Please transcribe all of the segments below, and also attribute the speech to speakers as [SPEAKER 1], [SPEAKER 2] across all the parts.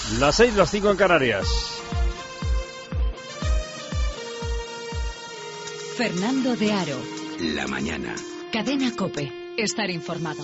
[SPEAKER 1] Las 6, las 5 en Canarias.
[SPEAKER 2] Fernando de Aro.
[SPEAKER 3] La mañana.
[SPEAKER 2] Cadena COPE. Estar informado.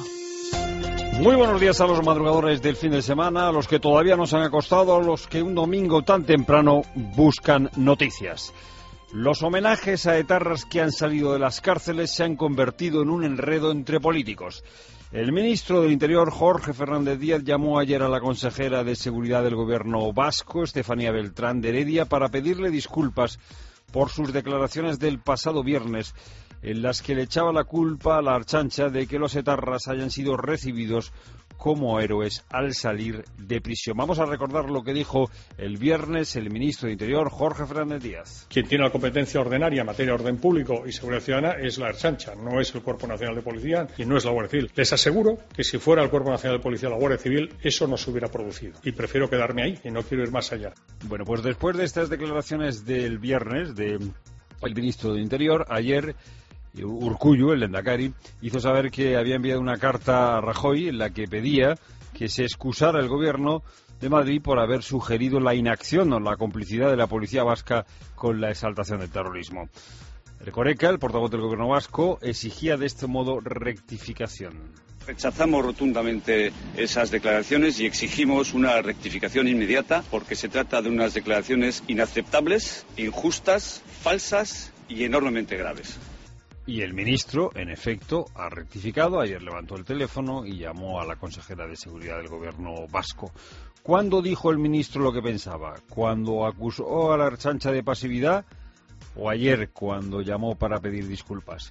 [SPEAKER 1] Muy buenos días a los madrugadores del fin de semana, a los que todavía no se han acostado, a los que un domingo tan temprano buscan noticias. Los homenajes a etarras que han salido de las cárceles se han convertido en un enredo entre políticos. El ministro del Interior, Jorge Fernández Díaz, llamó ayer a la consejera de Seguridad del Gobierno vasco, Estefanía Beltrán de Heredia, para pedirle disculpas por sus declaraciones del pasado viernes, en las que le echaba la culpa a la Archancha de que los etarras hayan sido recibidos como héroes al salir de prisión. Vamos a recordar lo que dijo el viernes el ministro de Interior, Jorge Fernández Díaz.
[SPEAKER 4] Quien tiene la competencia ordinaria en materia de orden público y seguridad ciudadana es la Ertzaintza, no es el Cuerpo Nacional de Policía y no es la Guardia Civil. Les aseguro que si fuera el Cuerpo Nacional de Policía o la Guardia Civil, eso no se hubiera producido. Y prefiero quedarme ahí y no quiero ir más allá.
[SPEAKER 1] Bueno, pues después de estas declaraciones del viernes del ministro del Interior, ayer Urkullu, el Lehendakari, hizo saber que había enviado una carta a Rajoy en la que pedía que se excusara el gobierno de Madrid por haber sugerido la inacción o la complicidad de la policía vasca con la exaltación del terrorismo. Erkoreka, el portavoz del gobierno vasco, exigía de este modo rectificación.
[SPEAKER 5] Rechazamos rotundamente esas declaraciones y exigimos una rectificación inmediata porque se trata de unas declaraciones inaceptables, injustas, falsas y enormemente graves.
[SPEAKER 1] Y el ministro, en efecto, ha rectificado. Ayer levantó el teléfono y llamó a la consejera de Seguridad del Gobierno vasco. ¿Cuándo dijo el ministro lo que pensaba? ¿Cuándo acusó a la Ertzaintza de pasividad? ¿O ayer, cuando llamó para pedir disculpas?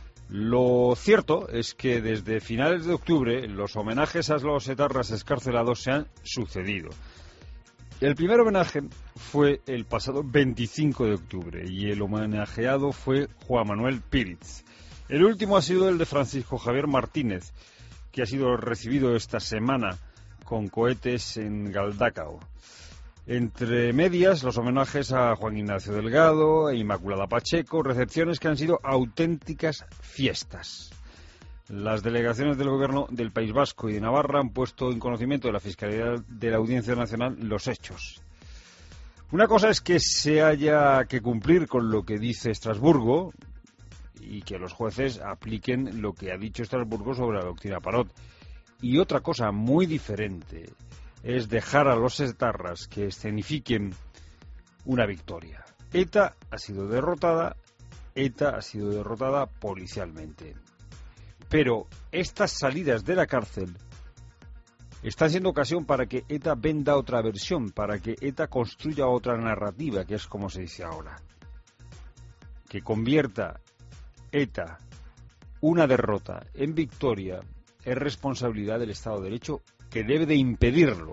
[SPEAKER 1] Lo cierto es que desde finales de octubre los homenajes a los etarras excarcelados se han sucedido. El primer homenaje fue el pasado 25 de octubre y el homenajeado fue Juan Manuel Píriz. El último ha sido el de Francisco Javier Martínez, que ha sido recibido esta semana con cohetes en Galdacao. Entre medias, los homenajes a Juan Ignacio Delgado e Inmaculada Pacheco, recepciones que han sido auténticas fiestas. Las delegaciones del Gobierno del País Vasco y de Navarra han puesto en conocimiento de la Fiscalía de la Audiencia Nacional los hechos. Una cosa es que se haya que cumplir con lo que dice Estrasburgo y que los jueces apliquen lo que ha dicho Estrasburgo sobre la doctrina Parot. Y otra cosa muy diferente es dejar a los etarras que escenifiquen una victoria. ETA ha sido derrotada policialmente. Pero estas salidas de la cárcel están siendo ocasión para que ETA venda otra versión, para que ETA construya otra narrativa, que es como se dice ahora. Que convierta ETA una derrota en victoria es responsabilidad del Estado de Derecho, que debe de impedirlo.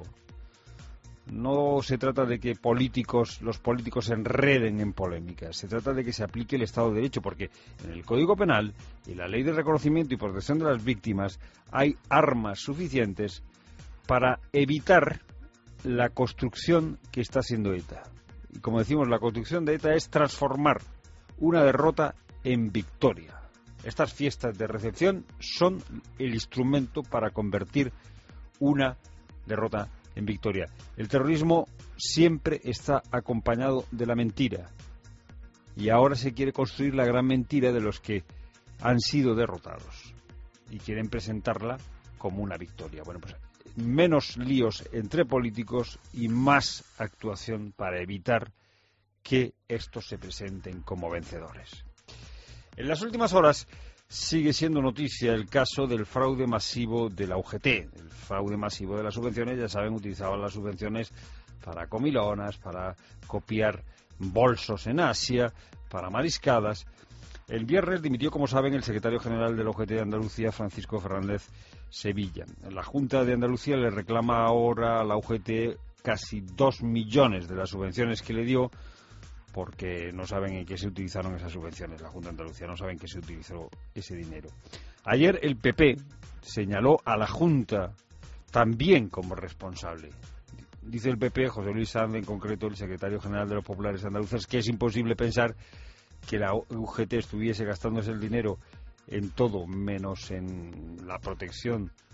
[SPEAKER 1] No se trata de que los políticos se enreden en polémicas, se trata de que se aplique el Estado de Derecho, porque en el Código Penal y la Ley de Reconocimiento y Protección de las Víctimas hay armas suficientes para evitar la construcción que está haciendo ETA. Y como decimos, la construcción de ETA es transformar una derrota en victoria. Estas fiestas de recepción son el instrumento para convertir una derrota en victoria. El terrorismo siempre está acompañado de la mentira y ahora se quiere construir la gran mentira de los que han sido derrotados y quieren presentarla como una victoria. Bueno, pues menos líos entre políticos y más actuación para evitar que estos se presenten como vencedores. En las últimas horas sigue siendo noticia el caso del fraude masivo de la UGT. El fraude masivo de las subvenciones, ya saben, utilizaban las subvenciones para comilonas, para copiar bolsos en Asia, para mariscadas. El viernes dimitió, como saben, el secretario general de la UGT de Andalucía, Francisco Fernández Sevilla. La Junta de Andalucía le reclama ahora a la UGT casi 2 millones de las subvenciones que le dio, porque no saben en qué se utilizaron esas subvenciones. La Junta de Andalucía no saben en qué se utilizó ese dinero. Ayer el PP señaló a la Junta también como responsable. Dice el PP, José Luis Sanz en concreto, el secretario general de los populares andaluces, que es imposible pensar que la UGT estuviese gastándose el dinero en todo menos en la protección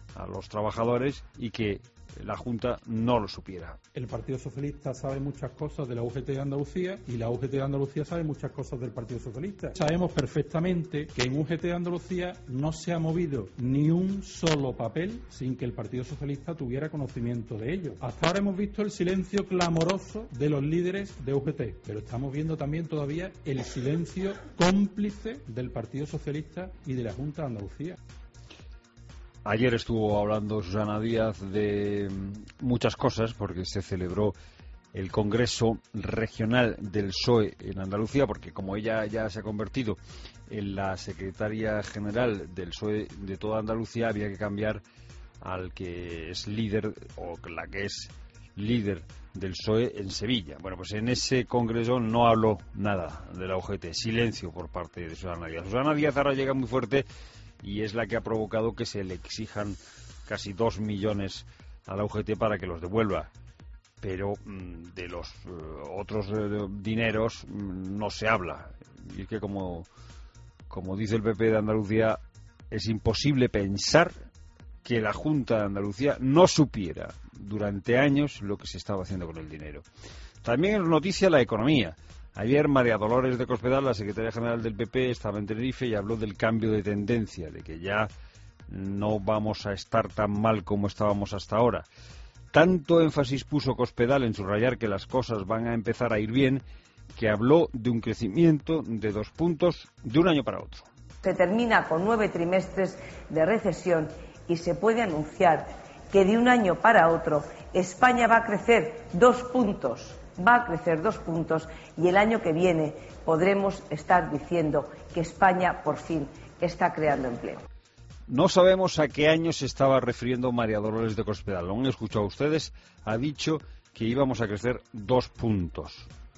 [SPEAKER 1] a los trabajadores y que la Junta no lo supiera.
[SPEAKER 3] El Partido Socialista sabe muchas cosas de la UGT de Andalucía y la UGT de Andalucía sabe muchas cosas del Partido Socialista. Sabemos perfectamente que en UGT de Andalucía no se ha movido ni un solo papel sin que el Partido Socialista tuviera conocimiento de ello. Hasta ahora hemos visto el silencio clamoroso de los líderes de UGT, pero estamos viendo también todavía el silencio cómplice del Partido Socialista y de la Junta de Andalucía.
[SPEAKER 1] Ayer estuvo hablando Susana Díaz de muchas cosas porque se celebró el Congreso Regional del PSOE en Andalucía, porque como ella ya se ha convertido en la secretaria general del PSOE de toda Andalucía, había que cambiar al que es líder o la que es líder del PSOE en Sevilla. Bueno, pues en ese congreso no habló nada de la UGT, silencio por parte de Susana Díaz. Susana Díaz ahora llega muy fuerte y es la que ha provocado que se le exijan casi 2 millones a la UGT para que los devuelva. Pero de los otros dineros no se habla. Y es que como dice el PP de Andalucía, es imposible pensar que la Junta de Andalucía no supiera durante años lo que se estaba haciendo con el dinero. También es noticia la economía. Ayer María Dolores de Cospedal, la secretaria general del PP, estaba en Tenerife y habló del cambio de tendencia, de que ya no vamos a estar tan mal como estábamos hasta ahora. Tanto énfasis puso Cospedal en subrayar que las cosas van a empezar a ir bien, que habló de un crecimiento de 2 puntos de un año para otro.
[SPEAKER 6] Se termina con 9 trimestres de recesión y se puede anunciar que de un año para otro España va a crecer 2 puntos. Va a crecer 2 puntos y el año que viene podremos estar diciendo que España por fin está creando empleo.
[SPEAKER 1] No sabemos a qué año se estaba refiriendo María Dolores de Cospedal. Lo han escuchado ustedes, ha dicho que íbamos a crecer 2 puntos.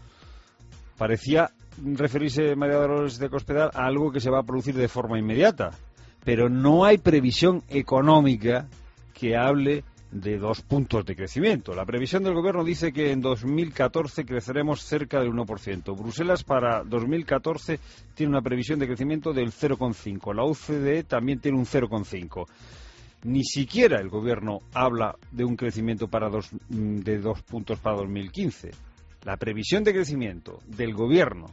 [SPEAKER 1] Parecía referirse María Dolores de Cospedal a algo que se va a producir de forma inmediata, pero no hay previsión económica que hable de 2 puntos de crecimiento. La previsión del Gobierno dice que en 2014 creceremos cerca del 1%. Bruselas para 2014 tiene una previsión de crecimiento del 0,5%. La OCDE también tiene un 0,5%. Ni siquiera el Gobierno habla de un crecimiento de 2 puntos para 2015. La previsión de crecimiento del Gobierno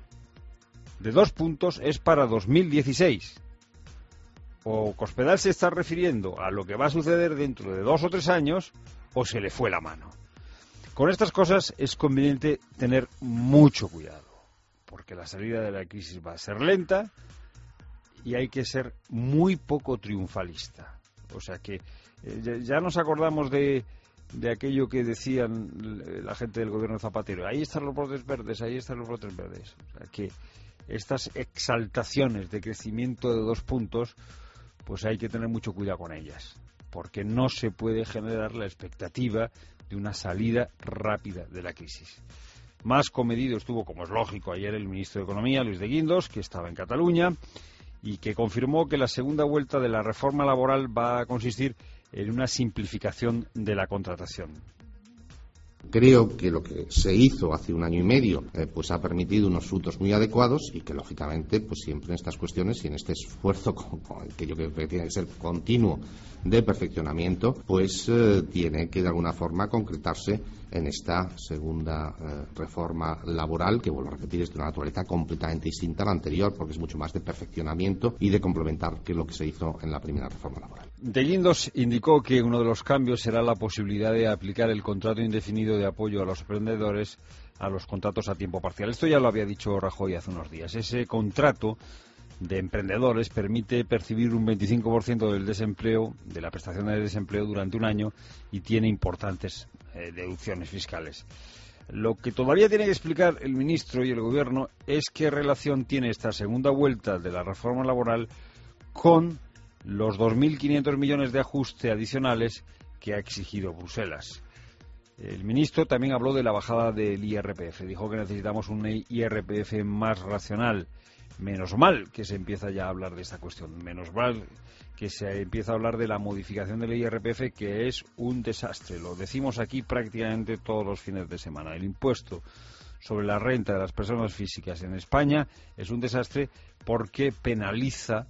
[SPEAKER 1] de 2 puntos es para 2016. O Cospedal se está refiriendo a lo que va a suceder dentro de 2 o 3 años, o se le fue la mano. Con estas cosas es conveniente tener mucho cuidado, porque la salida de la crisis va a ser lenta y hay que ser muy poco triunfalista. O sea que ya nos acordamos de aquello que decían la gente del gobierno Zapatero. Ahí están los brotes verdes, ahí están los brotes verdes. O sea que estas exaltaciones de crecimiento de 2 puntos, pues hay que tener mucho cuidado con ellas, porque no se puede generar la expectativa de una salida rápida de la crisis. Más comedido estuvo, como es lógico, ayer el ministro de Economía, Luis de Guindos, que estaba en Cataluña y que confirmó que la segunda vuelta de la reforma laboral va a consistir en una simplificación de la contratación.
[SPEAKER 7] Creo que lo que se hizo hace 1 año y medio pues ha permitido unos frutos muy adecuados y que lógicamente pues siempre en estas cuestiones y en este esfuerzo que yo creo que tiene que ser continuo de perfeccionamiento pues tiene que de alguna forma concretarse en esta segunda reforma laboral, que vuelvo a repetir es de una naturaleza completamente distinta a la anterior porque es mucho más de perfeccionamiento y de complementar que lo que se hizo en la primera reforma laboral.
[SPEAKER 1] De Guindos indicó que uno de los cambios será la posibilidad de aplicar el contrato indefinido de apoyo a los emprendedores a los contratos a tiempo parcial. Esto ya lo había dicho Rajoy hace unos días. Ese contrato de emprendedores permite percibir un 25% del desempleo, de la prestación de desempleo durante 1 año y tiene importantes deducciones fiscales. Lo que todavía tiene que explicar el ministro y el Gobierno es qué relación tiene esta segunda vuelta de la reforma laboral con los 2.500 millones de ajuste adicionales que ha exigido Bruselas. El ministro también habló de la bajada del IRPF. Dijo que necesitamos un IRPF más racional. Menos mal que se empieza ya a hablar de esta cuestión. Menos mal que se empieza a hablar de la modificación del IRPF, que es un desastre. Lo decimos aquí prácticamente todos los fines de semana. El impuesto sobre la renta de las personas físicas en España es un desastre porque penaliza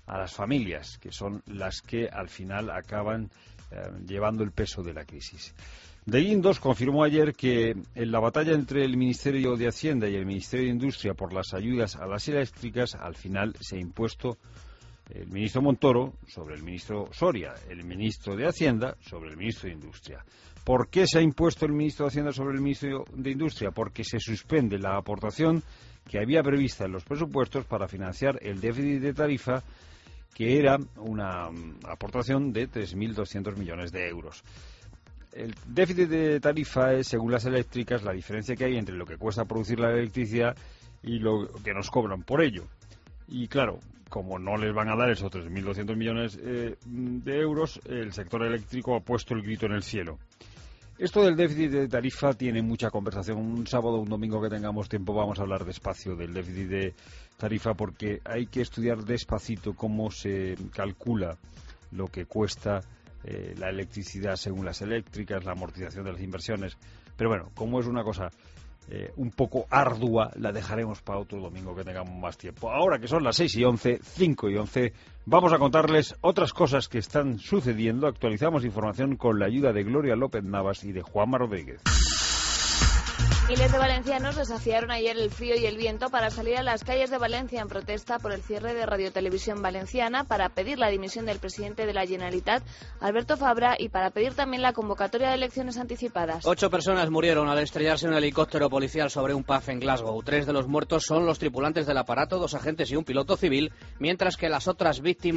[SPEAKER 1] a las familias, que son las que al final acaban llevando el peso de la crisis. De Guindos confirmó ayer que en la batalla entre el Ministerio de Hacienda y el Ministerio de Industria por las ayudas a las eléctricas, al final se ha impuesto el ministro Montoro sobre el ministro Soria, el ministro de Hacienda sobre el ministro de Industria. ¿Por qué se ha impuesto el ministro de Hacienda sobre el ministro de Industria? Porque se suspende la aportación que había prevista en los presupuestos para financiar el déficit de tarifa, que era una aportación de 3.200 millones de euros. El déficit de tarifa es, según las eléctricas, la diferencia que hay entre lo que cuesta producir la electricidad y lo que nos cobran por ello. Y claro, como no les van a dar esos 3.200 millones de euros, el sector eléctrico ha puesto el grito en el cielo. Esto del déficit de tarifa tiene mucha conversación. Un sábado o un domingo que tengamos tiempo vamos a hablar despacio del déficit de tarifa, porque hay que estudiar despacito cómo se calcula lo que cuesta la electricidad según las eléctricas, la amortización de las inversiones. Pero bueno, como es una cosa un poco ardua, la dejaremos para otro domingo que tengamos más tiempo. Ahora que son las 6:11, 5:11, vamos a contarles otras cosas que están sucediendo. Actualizamos información con la ayuda de Gloria López Navas y de Juanma Rodríguez.
[SPEAKER 8] Miles de valencianos desafiaron ayer el frío y el viento para salir a las calles de Valencia en protesta por el cierre de Radio Televisión Valenciana, para pedir la dimisión del presidente de la Generalitat, Alberto Fabra, y para pedir también la convocatoria de elecciones anticipadas.
[SPEAKER 9] 8 personas murieron al estrellarse un helicóptero policial sobre un pub en Glasgow. 3 de los muertos son los tripulantes del aparato, 2 agentes y un piloto civil, mientras que las otras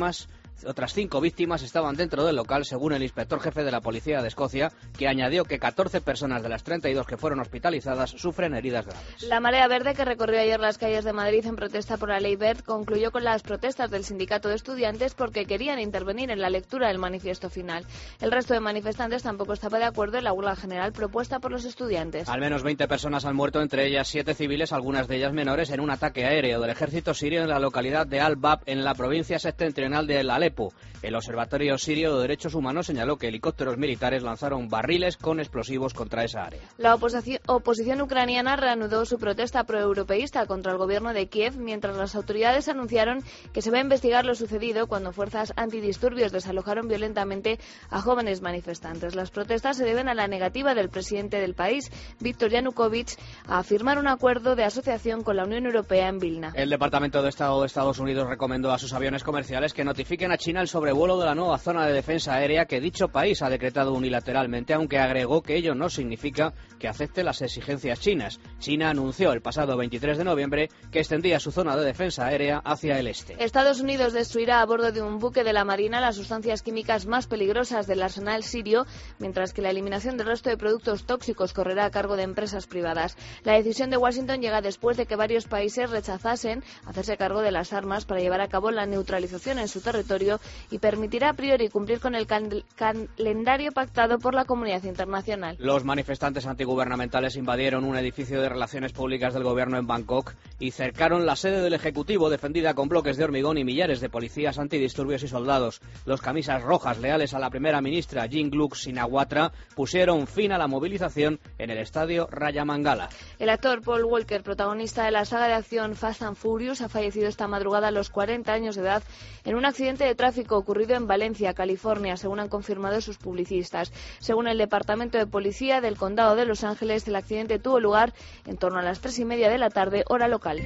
[SPEAKER 9] 5 víctimas estaban dentro del local, según el inspector jefe de la Policía de Escocia, que añadió que 14 personas de las 32 que fueron hospitalizadas sufren heridas graves.
[SPEAKER 8] La Marea Verde, que recorrió ayer las calles de Madrid en protesta por la Ley Wert, concluyó con las protestas del sindicato de estudiantes porque querían intervenir en la lectura del manifiesto final. El resto de manifestantes tampoco estaba de acuerdo en la huelga general propuesta por los estudiantes.
[SPEAKER 9] Al menos 20 personas han muerto, entre ellas 7 civiles, algunas de ellas menores, en un ataque aéreo del ejército sirio en la localidad de Al-Bab, en la provincia septentrional de Alepo. El Observatorio Sirio de Derechos Humanos señaló que helicópteros militares lanzaron barriles con explosivos contra esa área.
[SPEAKER 8] La oposición ucraniana reanudó su protesta proeuropeísta contra el gobierno de Kiev, mientras las autoridades anunciaron que se va a investigar lo sucedido cuando fuerzas antidisturbios desalojaron violentamente a jóvenes manifestantes. Las protestas se deben a la negativa del presidente del país, Viktor Yanukovych, a firmar un acuerdo de asociación con la Unión Europea en Vilna.
[SPEAKER 9] El Departamento de Estado de Estados Unidos recomendó a sus aviones comerciales que notifiquen a China el sobrevuelo de la nueva zona de defensa aérea que dicho país ha decretado unilateralmente, aunque agregó que ello no significa que acepte las exigencias chinas. China anunció el pasado 23 de noviembre que extendía su zona de defensa aérea hacia el este.
[SPEAKER 8] Estados Unidos destruirá a bordo de un buque de la Marina las sustancias químicas más peligrosas del arsenal sirio, mientras que la eliminación del resto de productos tóxicos correrá a cargo de empresas privadas. La decisión de Washington llega después de que varios países rechazasen hacerse cargo de las armas para llevar a cabo la neutralización en su territorio, y permitirá a priori cumplir con el calendario pactado por la comunidad internacional.
[SPEAKER 9] Los manifestantes antigubernamentales invadieron un edificio de relaciones públicas del gobierno en Bangkok y cercaron la sede del Ejecutivo, defendida con bloques de hormigón y millares de policías antidisturbios y soldados. Los camisas rojas, leales a la primera ministra Yingluck Shinawatra, pusieron fin a la movilización en el estadio Rayamangala.
[SPEAKER 8] El actor Paul Walker, protagonista de la saga de acción Fast and Furious, ha fallecido esta madrugada a los 40 años de edad en un accidente de tráfico ocurrido en Valencia, California, según han confirmado sus publicistas. Según el Departamento de Policía del Condado de Los Ángeles, el accidente tuvo lugar en torno a las 3:30 de la tarde, hora local.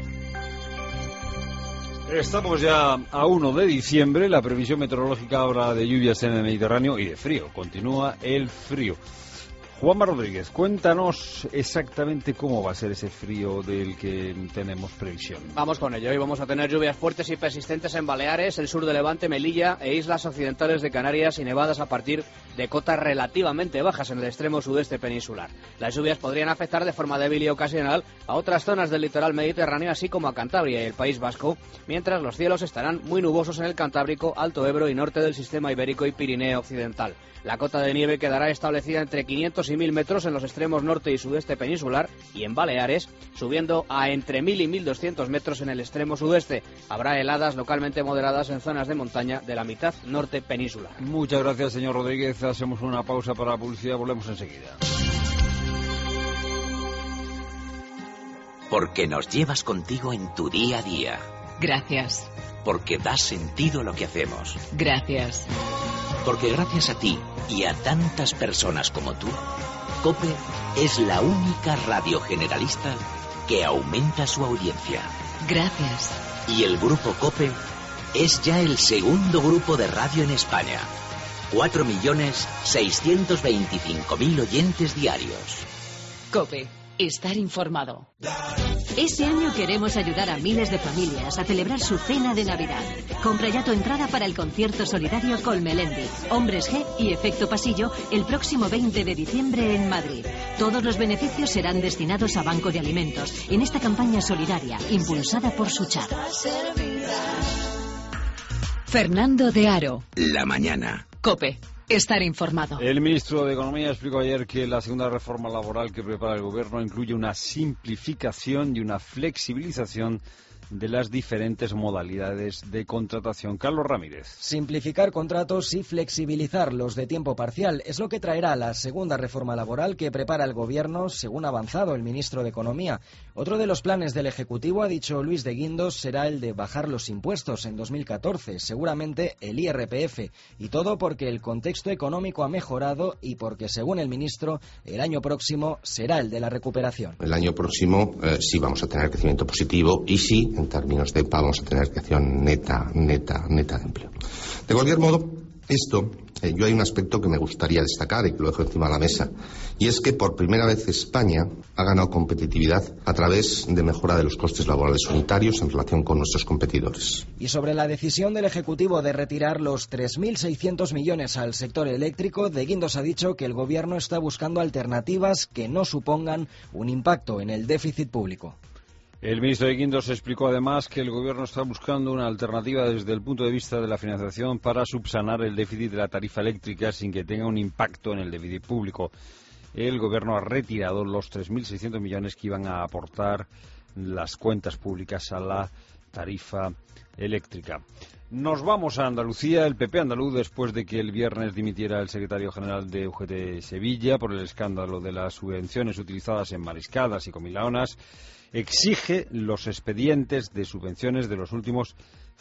[SPEAKER 1] Estamos ya a 1 de diciembre. La previsión meteorológica habla de lluvias en el Mediterráneo y de frío. Continúa el frío. Juanma Rodríguez, cuéntanos exactamente cómo va a ser ese frío del que tenemos previsión.
[SPEAKER 9] Vamos con ello. Hoy vamos a tener lluvias fuertes y persistentes en Baleares, el sur de Levante, Melilla e islas occidentales de Canarias, y nevadas a partir de cotas relativamente bajas en el extremo sudeste peninsular. Las lluvias podrían afectar de forma débil y ocasional a otras zonas del litoral mediterráneo, así como a Cantabria y el País Vasco, mientras los cielos estarán muy nubosos en el Cantábrico, Alto Ebro y norte del sistema ibérico y Pirineo occidental. La cota de nieve quedará establecida entre 500 y 1000 metros en los extremos norte y sudeste peninsular, y en Baleares, subiendo a entre 1000 y 1200 metros en el extremo sudeste. Habrá heladas localmente moderadas en zonas de montaña de la mitad norte peninsular.
[SPEAKER 1] Muchas gracias, señor Rodríguez. Hacemos una pausa para la publicidad. Volvemos enseguida.
[SPEAKER 10] Porque nos llevas contigo en tu día a día.
[SPEAKER 2] Gracias.
[SPEAKER 10] porque das sentido a lo que hacemos.
[SPEAKER 2] Gracias.
[SPEAKER 10] Porque gracias a ti y a tantas personas como tú, COPE es la única radio generalista que aumenta su audiencia.
[SPEAKER 2] Gracias.
[SPEAKER 10] Y el grupo COPE es ya el segundo grupo de radio en España. 4.625.000 oyentes diarios.
[SPEAKER 2] COPE. Estar informado. Este año queremos ayudar a miles de familias a celebrar su cena de Navidad. Compra ya tu entrada para el concierto solidario con Melendi, Hombres G y Efecto Pasillo el próximo 20 de diciembre en Madrid. Todos los beneficios serán destinados a Banco de Alimentos en esta campaña solidaria impulsada por Suchar. Fernando de Aro.
[SPEAKER 10] La mañana.
[SPEAKER 2] COPE. Estar informado.
[SPEAKER 1] El ministro de Economía explicó ayer que la segunda reforma laboral que prepara el Gobierno incluye una simplificación y una flexibilización de las diferentes modalidades de contratación. Carlos Ramírez.
[SPEAKER 11] Simplificar contratos y flexibilizar los de tiempo parcial es lo que traerá la segunda reforma laboral que prepara el Gobierno, según ha avanzado el ministro de Economía. Otro de los planes del Ejecutivo, ha dicho Luis de Guindos, será el de bajar los impuestos en 2014, seguramente el IRPF. Y todo porque el contexto económico ha mejorado y porque, según el ministro, el año próximo será el de la recuperación.
[SPEAKER 7] El año próximo sí vamos a tener crecimiento positivo y sí, en términos de EPA, vamos a tener creación neta de empleo. De cualquier modo, yo hay un aspecto que me gustaría destacar y que lo dejo encima de la mesa, y es que por primera vez España ha ganado competitividad a través de mejora de los costes laborales unitarios en relación con nuestros competidores.
[SPEAKER 11] Y sobre la decisión del Ejecutivo de retirar los 3.600 millones al sector eléctrico, de Guindos ha dicho que el Gobierno está buscando alternativas que no supongan un impacto en el déficit público.
[SPEAKER 1] El ministro de Guindos explicó además que el Gobierno está buscando una alternativa desde el punto de vista de la financiación para subsanar el déficit de la tarifa eléctrica sin que tenga un impacto en el déficit público. El Gobierno ha retirado los 3.600 millones que iban a aportar las cuentas públicas a la tarifa eléctrica. Nos vamos a Andalucía. El PP andaluz, después de que el viernes dimitiera el secretario general de UGT Sevilla por el escándalo de las subvenciones utilizadas en mariscadas y comilaonas, exige los expedientes de subvenciones de los últimos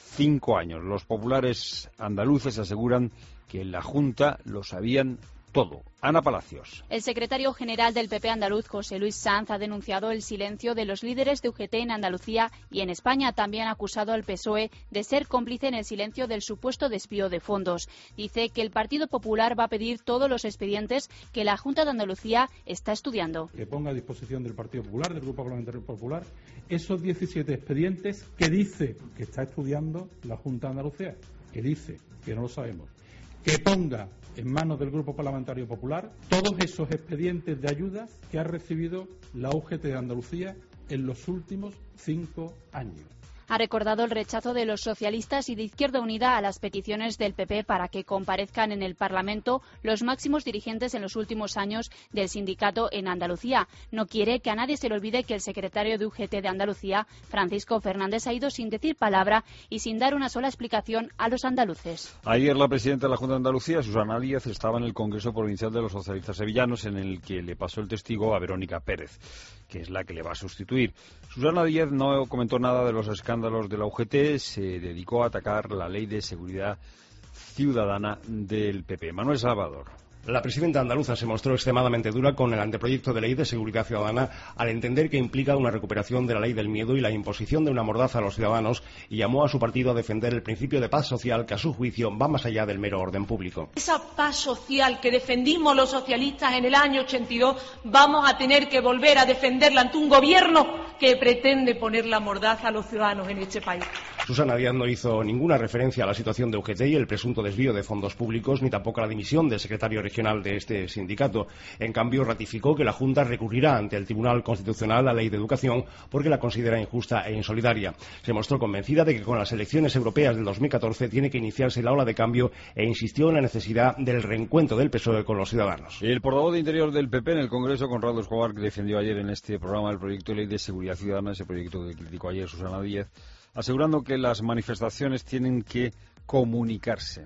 [SPEAKER 1] 5 años. Los populares andaluces aseguran que en la Junta lo sabían todo. Ana Palacios.
[SPEAKER 12] El secretario general del PP andaluz, José Luis Sanz, ha denunciado el silencio de los líderes de UGT en Andalucía y en España. También ha acusado al PSOE de ser cómplice en el silencio del supuesto desvío de fondos. Dice que el Partido Popular va a pedir todos los expedientes que la Junta de Andalucía está estudiando.
[SPEAKER 3] Que ponga a disposición del Partido Popular, del Grupo Parlamentario Popular, esos 17 expedientes que dice que está estudiando la Junta de Andalucía, que dice que no lo sabemos. Que ponga en manos del Grupo Parlamentario Popular todos esos expedientes de ayuda que ha recibido la UGT de Andalucía en los últimos 5 años.
[SPEAKER 12] Ha recordado el rechazo de los socialistas y de Izquierda Unida a las peticiones del PP para que comparezcan en el Parlamento los máximos dirigentes en los últimos años del sindicato en Andalucía. No quiere que a nadie se le olvide que el secretario de UGT de Andalucía, Francisco Fernández, ha ido sin decir palabra y sin dar una sola explicación a los andaluces.
[SPEAKER 1] Ayer la presidenta de la Junta de Andalucía, Susana Díaz, estaba en el Congreso Provincial de los Socialistas Sevillanos, en el que le pasó el testigo a Verónica Pérez, que es la que le va a sustituir. Susana Díaz no comentó nada de los escándalos de la UGT, se dedicó a atacar la Ley de Seguridad Ciudadana del PP. Manuel Salvador.
[SPEAKER 13] La presidenta andaluza se mostró extremadamente dura con el anteproyecto de ley de seguridad ciudadana al entender que implica una recuperación de la ley del miedo y la imposición de una mordaza a los ciudadanos, y llamó a su partido a defender el principio de paz social que, a su juicio, va más allá del mero orden público.
[SPEAKER 14] Esa paz social que defendimos los socialistas en el año 82 vamos a tener que volver a defenderla ante un gobierno que pretende poner la mordaza a los ciudadanos en este país.
[SPEAKER 13] Susana Díaz no hizo ninguna referencia a la situación de UGT y el presunto desvío de fondos públicos, ni tampoco a la dimisión del secretario regional de este sindicato. En cambio, ratificó que la Junta recurrirá ante el Tribunal Constitucional la Ley de Educación porque la considera injusta e insolidaria. Se mostró convencida de que con las elecciones europeas del 2014 tiene que iniciarse la ola de cambio e insistió en la necesidad del reencuentro del PSOE con los ciudadanos.
[SPEAKER 1] El portavoz de Interior del PP en el Congreso, Conrado Escobar, que defendió ayer en este programa el proyecto de Ley de Seguridad Ciudadana, ese proyecto que criticó ayer Susana Díaz, asegurando que las manifestaciones tienen que comunicarse.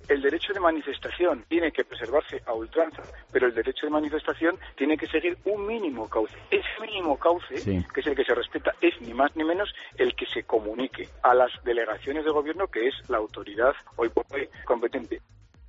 [SPEAKER 15] El derecho de manifestación tiene que preservarse a ultranza, pero el derecho de manifestación tiene que seguir un mínimo cauce. Ese mínimo cauce, sí, que es el que se respeta, es ni más ni menos el que se comunique a las delegaciones de gobierno, que es la autoridad hoy por hoy competente.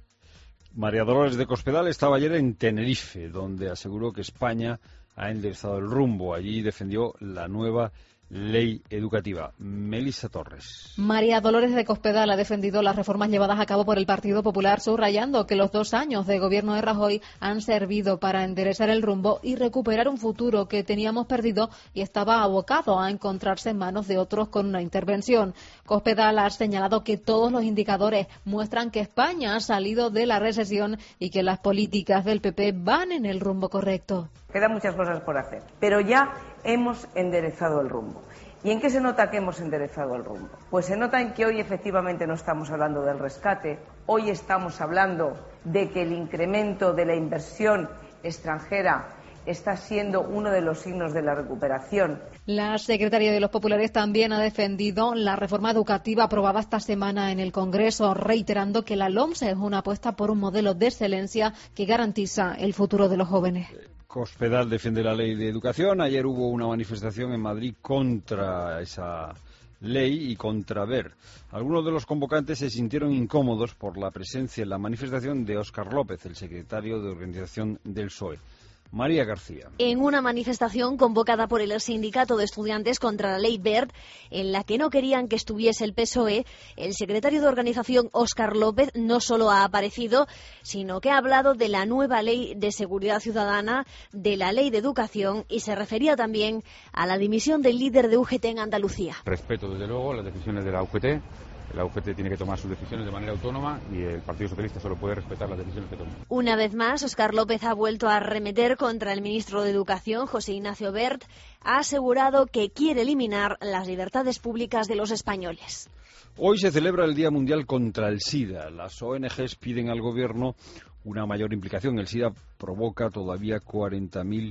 [SPEAKER 1] María Dolores de Cospedal estaba ayer en Tenerife, donde aseguró que España ha enderezado el rumbo. Allí defendió la nueva ley educativa. Melissa Torres.
[SPEAKER 16] María Dolores de Cospedal ha defendido las reformas llevadas a cabo por el Partido Popular, subrayando que los 2 años de gobierno de Rajoy han servido para enderezar el rumbo y recuperar un futuro que teníamos perdido y estaba abocado a encontrarse en manos de otros con una intervención. Cospedal ha señalado que todos los indicadores muestran que España ha salido de la recesión y que las políticas del PP van en el rumbo correcto.
[SPEAKER 6] Quedan muchas cosas por hacer, pero ya hemos enderezado el rumbo. ¿Y en qué se nota que hemos enderezado el rumbo? Pues se nota en que hoy efectivamente no estamos hablando del rescate, hoy estamos hablando de que el incremento de la inversión extranjera está siendo uno de los signos de la recuperación.
[SPEAKER 16] La secretaria de los Populares también ha defendido la reforma educativa aprobada esta semana en el Congreso, reiterando que la LOMSE es una apuesta por un modelo de excelencia que garantiza el futuro de los jóvenes.
[SPEAKER 1] Cospedal defiende la ley de educación. Ayer hubo una manifestación en Madrid contra esa ley y contra Wert. Algunos de los convocantes se sintieron incómodos por la presencia en la manifestación de Óscar López, el secretario de organización del PSOE. María García.
[SPEAKER 17] En una manifestación convocada por el sindicato de estudiantes contra la ley Wert, en la que no querían que estuviese el PSOE, el secretario de organización Óscar López no solo ha aparecido, sino que ha hablado de la nueva ley de seguridad ciudadana, de la ley de educación y se refería también a la dimisión del líder de UGT en Andalucía.
[SPEAKER 18] Respeto desde luego las decisiones de la UGT. La UGT tiene que tomar sus decisiones de manera autónoma y el Partido Socialista solo puede respetar las decisiones que tome.
[SPEAKER 17] Una vez más, Óscar López ha vuelto a arremeter contra el ministro de Educación, José Ignacio Wert. Ha asegurado que quiere eliminar las libertades públicas de los españoles.
[SPEAKER 1] Hoy se celebra el Día Mundial contra el SIDA. Las ONGs piden al Gobierno una mayor implicación. El SIDA provoca todavía 4.000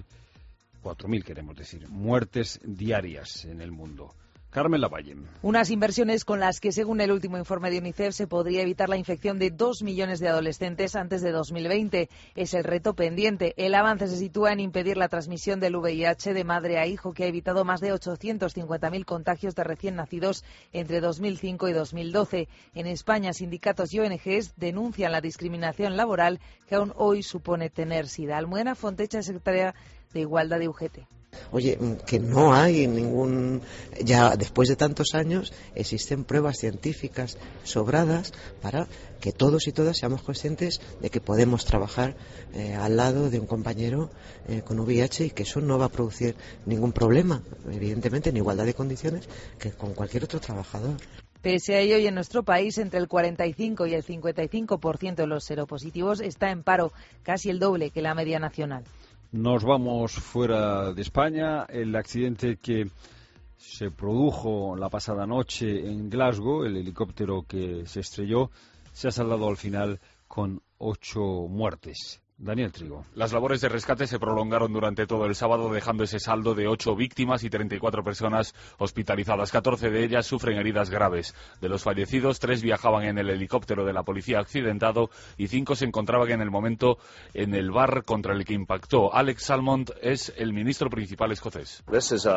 [SPEAKER 1] queremos decir, muertes diarias en el mundo. Carmen Lavalle.
[SPEAKER 19] Unas inversiones con las que, según el último informe de UNICEF, se podría evitar la infección de 2 millones de adolescentes antes de 2020. Es el reto pendiente. El avance se sitúa en impedir la transmisión del VIH de madre a hijo, que ha evitado más de 850.000 contagios de recién nacidos entre 2005 y 2012. En España, sindicatos y ONGs denuncian la discriminación laboral que aún hoy supone tener SIDA. Almudena Fontecha, secretaria de Igualdad de UGT.
[SPEAKER 20] Oye, que no hay ningún... Ya después de tantos años existen pruebas científicas sobradas para que todos y todas seamos conscientes de que podemos trabajar al lado de un compañero con VIH y que eso no va a producir ningún problema, evidentemente, en igualdad de condiciones que con cualquier otro trabajador.
[SPEAKER 19] Pese a ello, y en nuestro país, entre el 45 y el 55% de los seropositivos está en paro, casi el doble que la media nacional.
[SPEAKER 1] Nos vamos fuera de España. El accidente que se produjo la pasada noche en Glasgow, el helicóptero que se estrelló, se ha saldado al final con 8 muertes. Daniel Trigo.
[SPEAKER 21] Las labores de rescate se prolongaron durante todo el sábado, dejando ese saldo de 8 víctimas y 34 personas hospitalizadas. 14 de ellas sufren heridas graves. De los fallecidos, 3 viajaban en el helicóptero de la policía accidentado y 5 se encontraban en el momento en el bar contra el que impactó. Alex Salmond es el ministro principal escocés.
[SPEAKER 22] Es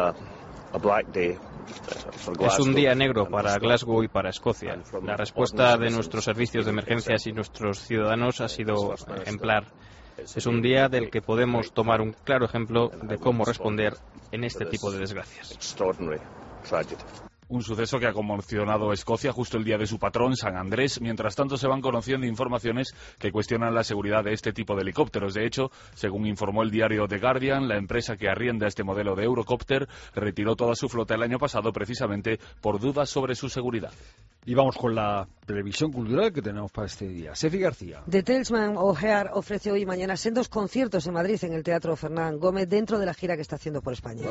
[SPEAKER 22] un día negro para Glasgow y para Escocia. La respuesta de nuestros servicios de emergencias y nuestros ciudadanos ha sido ejemplar. Es un día del que podemos tomar un claro ejemplo de cómo responder en este tipo de desgracias.
[SPEAKER 21] Un suceso que ha conmocionado a Escocia justo el día de su patrón, San Andrés. Mientras tanto, se van conociendo informaciones que cuestionan la seguridad de este tipo de helicópteros. De hecho, según informó el diario The Guardian, la empresa que arrienda este modelo de Eurocopter retiró toda su flota el año pasado precisamente por dudas sobre su seguridad.
[SPEAKER 1] Y vamos con la televisión cultural que tenemos para este día. Sefi García.
[SPEAKER 23] The Talisman O'Hare ofrece hoy y mañana sendos conciertos en Madrid, en el Teatro Fernán Gómez, dentro de la gira que está haciendo por España.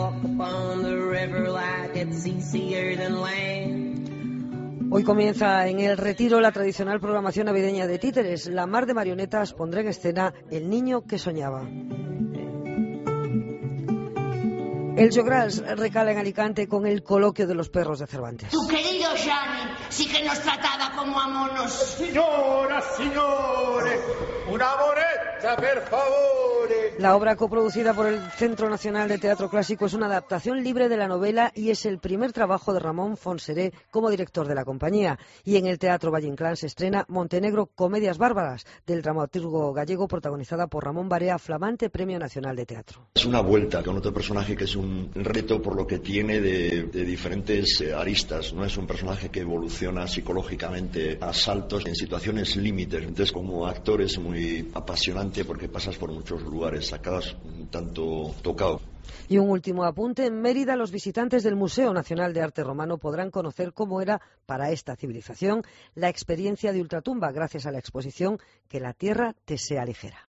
[SPEAKER 23] Hoy comienza en El Retiro la tradicional programación navideña de títeres. La Mar de Marionetas pondrá en escena El niño que soñaba. El Jograls recala en Alicante con el coloquio de los perros de Cervantes.
[SPEAKER 4] Tu querido Gianni sí que nos trataba como a monos.
[SPEAKER 5] Signora, signore, una moneta, per favore.
[SPEAKER 23] La obra coproducida por el Centro Nacional de Teatro Clásico es una adaptación libre de la novela y es el primer trabajo de Ramón Fonseré como director de la compañía. Y en el Teatro Valle Inclán se estrena Montenegro, Comedias Bárbaras, del dramaturgo gallego, protagonizada por Ramón Barea, flamante Premio Nacional de Teatro.
[SPEAKER 8] Es una vuelta con otro personaje que es un reto por lo que tiene de diferentes aristas. No es un personaje que evoluciona psicológicamente a saltos en situaciones límites. Entonces, como actor es muy apasionante porque pasas por muchos lugares, acabas un tanto tocado.
[SPEAKER 23] Y un último apunte: en Mérida los visitantes del Museo Nacional de Arte Romano podrán conocer cómo era para esta civilización la experiencia de ultratumba gracias a la exposición Que la tierra te sea ligera.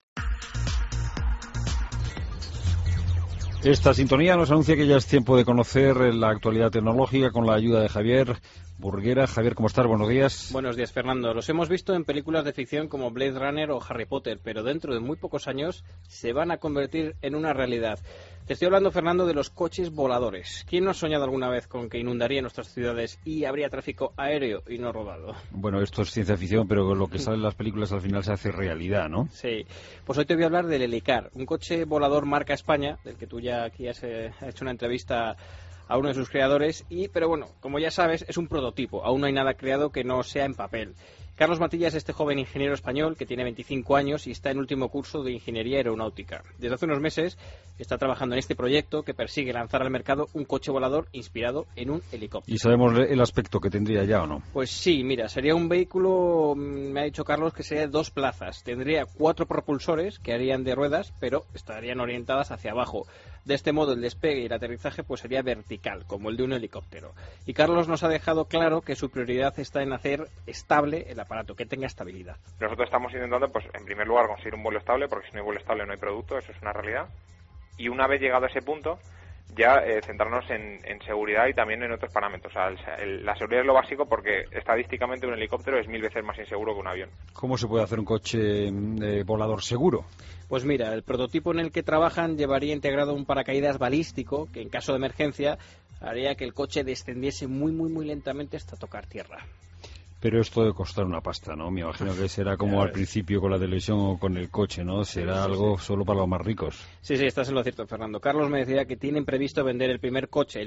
[SPEAKER 1] Esta sintonía nos anuncia que ya es tiempo de conocer la actualidad tecnológica con la ayuda de Javier Burguera. Javier, ¿cómo estás? Buenos días.
[SPEAKER 22] Buenos días, Fernando. Los hemos visto en películas de ficción como Blade Runner o Harry Potter, pero dentro de muy pocos años se van a convertir en una realidad. Te estoy hablando, Fernando, de los coches voladores. ¿Quién no ha soñado alguna vez con que inundaría nuestras ciudades y habría tráfico aéreo y no rodado?
[SPEAKER 1] Bueno, esto es ciencia ficción, pero lo que sale en las películas al final se hace realidad, ¿no?
[SPEAKER 22] Sí. Pues hoy te voy a hablar del Helicar, un coche volador marca España, del que tú ya aquí has hecho una entrevista a uno de sus creadores, pero bueno, como ya sabes, es un prototipo. Aún no hay nada creado que no sea en papel. Carlos Matilla es este joven ingeniero español que tiene 25 años y está en último curso de Ingeniería Aeronáutica. Desde hace unos meses está trabajando en este proyecto que persigue lanzar al mercado un coche volador inspirado en un helicóptero.
[SPEAKER 1] ¿Y sabemos el aspecto que tendría ya o no?
[SPEAKER 22] Pues sí, mira, sería un vehículo, me ha dicho Carlos, que sería de 2 plazas. Tendría 4 propulsores que harían de ruedas, pero estarían orientadas hacia abajo. De este modo, el despegue y el aterrizaje pues sería vertical, como el de un helicóptero. Y Carlos nos ha dejado claro que su prioridad está en hacer estable el aparato, que tenga estabilidad.
[SPEAKER 24] Nosotros estamos intentando, pues en primer lugar, conseguir un vuelo estable, porque si no hay vuelo estable no hay producto, eso es una realidad. Y una vez llegado a ese punto, ya centrarnos en seguridad y también en otros parámetros. O sea, la seguridad es lo básico porque estadísticamente un helicóptero es 1000 veces más inseguro que un avión.
[SPEAKER 1] ¿Cómo se puede hacer un coche volador seguro?
[SPEAKER 22] Pues mira, el prototipo en el que trabajan llevaría integrado un paracaídas balístico que en caso de emergencia haría que el coche descendiese muy lentamente hasta tocar tierra.
[SPEAKER 1] Pero esto debe costar una pasta, ¿no? Me imagino que será como al principio con la televisión o con el coche, ¿no? Será algo solo para los más ricos.
[SPEAKER 22] Sí, estás en lo cierto, Fernando. Carlos me decía que tienen previsto vender el primer coche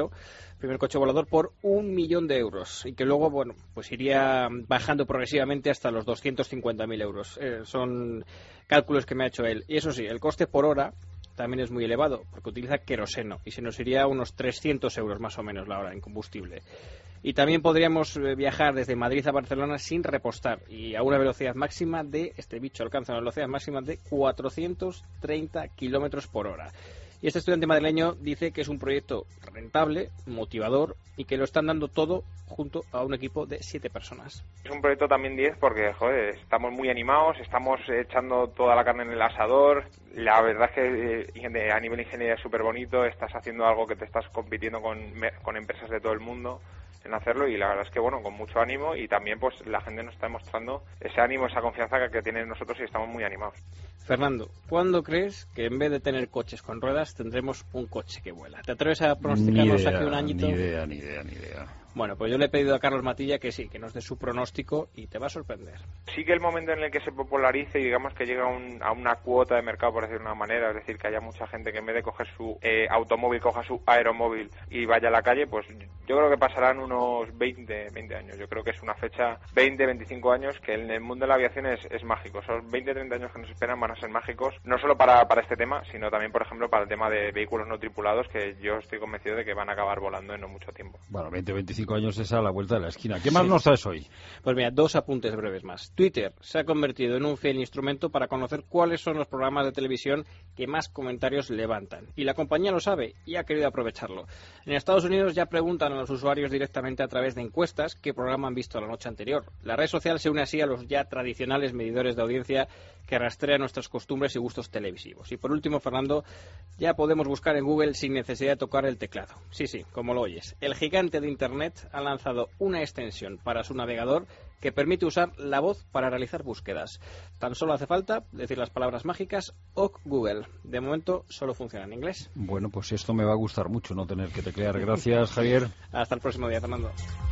[SPEAKER 22] volador por 1 millón de euros y que luego, bueno, pues iría bajando progresivamente hasta los 250.000 euros. Son cálculos que me ha hecho él. Y eso sí, el coste por hora también es muy elevado porque utiliza queroseno y se nos iría a unos 300 euros más o menos la hora en combustible. Y también podríamos viajar desde Madrid a Barcelona sin repostar y a una velocidad máxima este bicho alcanza una velocidad máxima de 430 kilómetros por hora. Y este estudiante madrileño dice que es un proyecto rentable, motivador y que lo están dando todo junto a un equipo de 7 personas.
[SPEAKER 24] Es un proyecto también 10 porque, estamos muy animados, estamos echando toda la carne en el asador. La verdad es que a nivel ingeniería es súper bonito, estás haciendo algo que te estás compitiendo con empresas de todo el mundo en hacerlo y la verdad es que, bueno, con mucho ánimo y también pues la gente nos está demostrando ese ánimo, esa confianza que tienen nosotros y estamos muy animados.
[SPEAKER 22] Fernando, ¿cuándo crees que en vez de tener coches con ruedas tendremos un coche que vuela? ¿Te atreves a pronosticarnos aquí un añito?
[SPEAKER 1] Ni idea.
[SPEAKER 22] Bueno, pues yo le he pedido a Carlos Matilla que sí, que nos dé su pronóstico y te va a sorprender.
[SPEAKER 24] Sí que el momento en el que se popularice y digamos que llega a una cuota de mercado, por decirlo de una manera, es decir, que haya mucha gente que en vez de coger su automóvil, coja su aeromóvil y vaya a la calle, pues yo creo que pasarán unos 20 años. Yo creo que es una fecha, 25 años, que en el mundo de la aviación es mágico. Esos 30 años que nos esperan van a ser mágicos, no solo para este tema, sino también, por ejemplo, para el tema de vehículos no tripulados, que yo estoy convencido de que van a acabar volando en no mucho tiempo.
[SPEAKER 1] Bueno, 25 años es a la vuelta de la esquina. ¿Qué más nos traes hoy?
[SPEAKER 22] Pues mira, 2 apuntes breves más. Twitter se ha convertido en un fiel instrumento para conocer cuáles son los programas de televisión que más comentarios levantan. Y la compañía lo sabe y ha querido aprovecharlo. En Estados Unidos ya preguntan a los usuarios directamente a través de encuestas qué programa han visto la noche anterior. La red social se une así a los ya tradicionales medidores de audiencia que rastrean nuestras costumbres y gustos televisivos. Y por último, Fernando, ya podemos buscar en Google sin necesidad de tocar el teclado. Sí, como lo oyes. El gigante de Internet ha lanzado una extensión para su navegador que permite usar la voz para realizar búsquedas. Tan solo hace falta decir las palabras mágicas OK Google. De momento solo funciona en inglés.
[SPEAKER 1] Bueno, pues esto me va a gustar mucho, no tener que teclear. Gracias, Javier.
[SPEAKER 22] Hasta el próximo día, Fernando.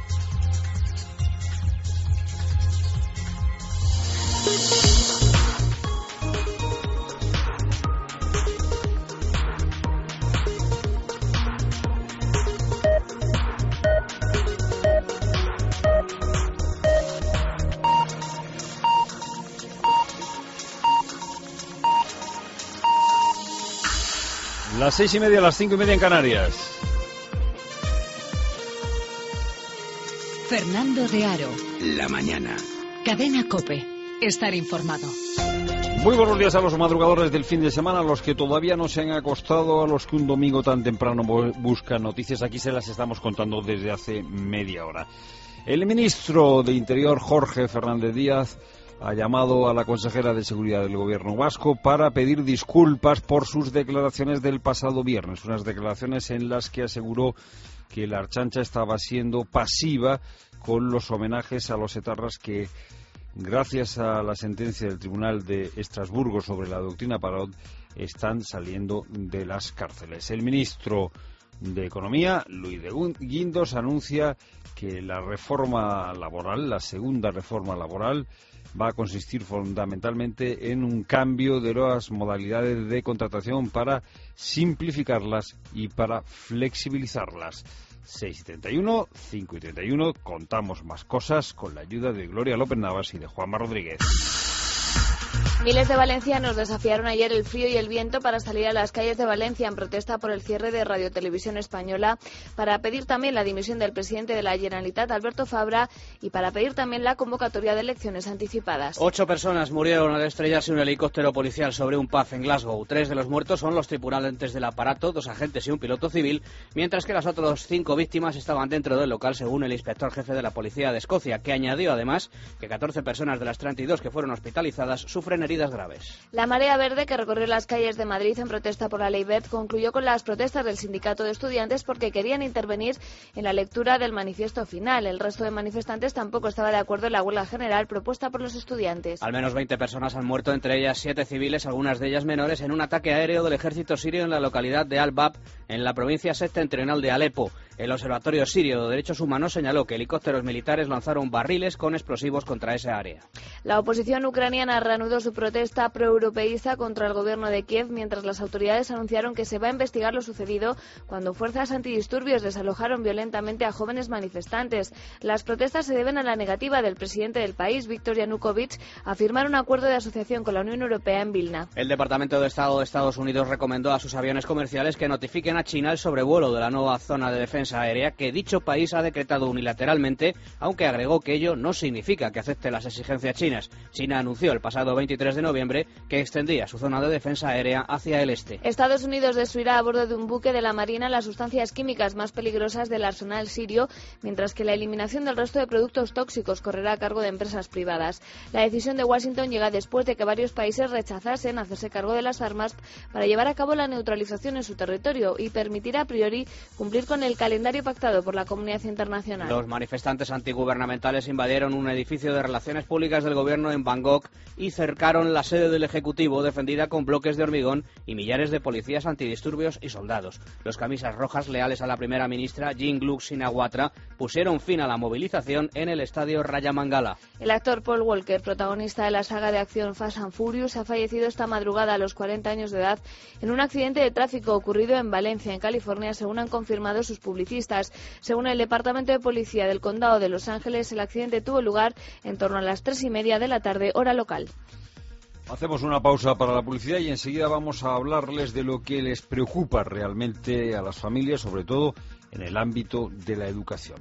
[SPEAKER 1] Las 6:30, las 5:30 en Canarias.
[SPEAKER 2] Fernando de Aro.
[SPEAKER 7] La mañana.
[SPEAKER 2] Cadena COPE. Estar informado.
[SPEAKER 1] Muy buenos días a los madrugadores del fin de semana, a los que todavía no se han acostado, a los que un domingo tan temprano buscan noticias. Aquí se las estamos contando desde hace media hora. El ministro de Interior, Jorge Fernández Díaz, ha llamado a la consejera de Seguridad del Gobierno vasco para pedir disculpas por sus declaraciones del pasado viernes. Unas declaraciones en las que aseguró que la Ertzaintza estaba siendo pasiva con los homenajes a los etarras que, gracias a la sentencia del Tribunal de Estrasburgo sobre la doctrina Parot, están saliendo de las cárceles. El ministro de Economía, Luis de Guindos, anuncia que la reforma laboral, la segunda reforma laboral, va a consistir fundamentalmente en un cambio de las modalidades de contratación para simplificarlas y para flexibilizarlas. 6:31, 5:31, contamos más cosas con la ayuda de Gloria López Navas y de Juanma Rodríguez.
[SPEAKER 12] Miles de valencianos desafiaron ayer el frío y el viento para salir a las calles de Valencia en protesta por el cierre de Radio Televisión Española, para pedir también la dimisión del presidente de la Generalitat, Alberto Fabra, y para pedir también la convocatoria de elecciones anticipadas.
[SPEAKER 9] 8 personas murieron al estrellarse un helicóptero policial sobre un pub en Glasgow. 3 de los muertos son los tripulantes del aparato, 2 agentes y un piloto civil, mientras que las otras 5 víctimas estaban dentro del local, según el inspector jefe de la Policía de Escocia, que añadió además que 14 personas de las 32 que fueron hospitalizadas sufren heridas graves.
[SPEAKER 12] La Marea Verde, que recorrió las calles de Madrid en protesta por la Ley Wert, concluyó con las protestas del sindicato de estudiantes porque querían intervenir en la lectura del manifiesto final. El resto de manifestantes tampoco estaba de acuerdo en la huelga general propuesta por los estudiantes.
[SPEAKER 9] Al menos 20 personas han muerto, entre ellas 7 civiles, algunas de ellas menores, en un ataque aéreo del ejército sirio en la localidad de Al-Bab, en la provincia septentrional de Alepo. El Observatorio Sirio de Derechos Humanos señaló que helicópteros militares lanzaron barriles con explosivos contra esa área.
[SPEAKER 12] La oposición ucraniana reanudó su protesta proeuropeísta contra el gobierno de Kiev, mientras las autoridades anunciaron que se va a investigar lo sucedido cuando fuerzas antidisturbios desalojaron violentamente a jóvenes manifestantes. Las protestas se deben a la negativa del presidente del país, Viktor Yanukovych, a firmar un acuerdo de asociación con la Unión Europea en Vilna.
[SPEAKER 9] El Departamento de Estado de Estados Unidos recomendó a sus aviones comerciales que notifiquen a China el sobrevuelo de la nueva zona de defensa aérea que dicho país ha decretado unilateralmente, aunque agregó que ello no significa que acepte las exigencias chinas. China anunció el pasado 23 de noviembre que extendía su zona de defensa aérea hacia el este.
[SPEAKER 12] Estados Unidos destruirá a bordo de un buque de la Marina las sustancias químicas más peligrosas del arsenal sirio, mientras que la eliminación del resto de productos tóxicos correrá a cargo de empresas privadas. La decisión de Washington llega después de que varios países rechazasen hacerse cargo de las armas para llevar a cabo la neutralización en su territorio y permitir a priori cumplir con el calendario pactado por la comunidad internacional.
[SPEAKER 9] Los manifestantes antigubernamentales invadieron un edificio de relaciones públicas del gobierno en Bangkok y cercaron la sede del Ejecutivo, defendida con bloques de hormigón y millares de policías antidisturbios y soldados. Los camisas rojas, leales a la primera ministra Yingluck Shinawatra, pusieron fin a la movilización en el estadio Rayamangala.
[SPEAKER 12] El actor Paul Walker, protagonista de la saga de acción Fast and Furious, ha fallecido esta madrugada a los 40 años de edad en un accidente de tráfico ocurrido en Valencia, en California, según han confirmado sus publicistas. Según el Departamento de Policía del Condado de Los Ángeles, el accidente tuvo lugar en torno a las 3:30 de la tarde, hora local.
[SPEAKER 1] Hacemos una pausa para la publicidad y enseguida vamos a hablarles de lo que les preocupa realmente a las familias, sobre todo en el ámbito de la educación.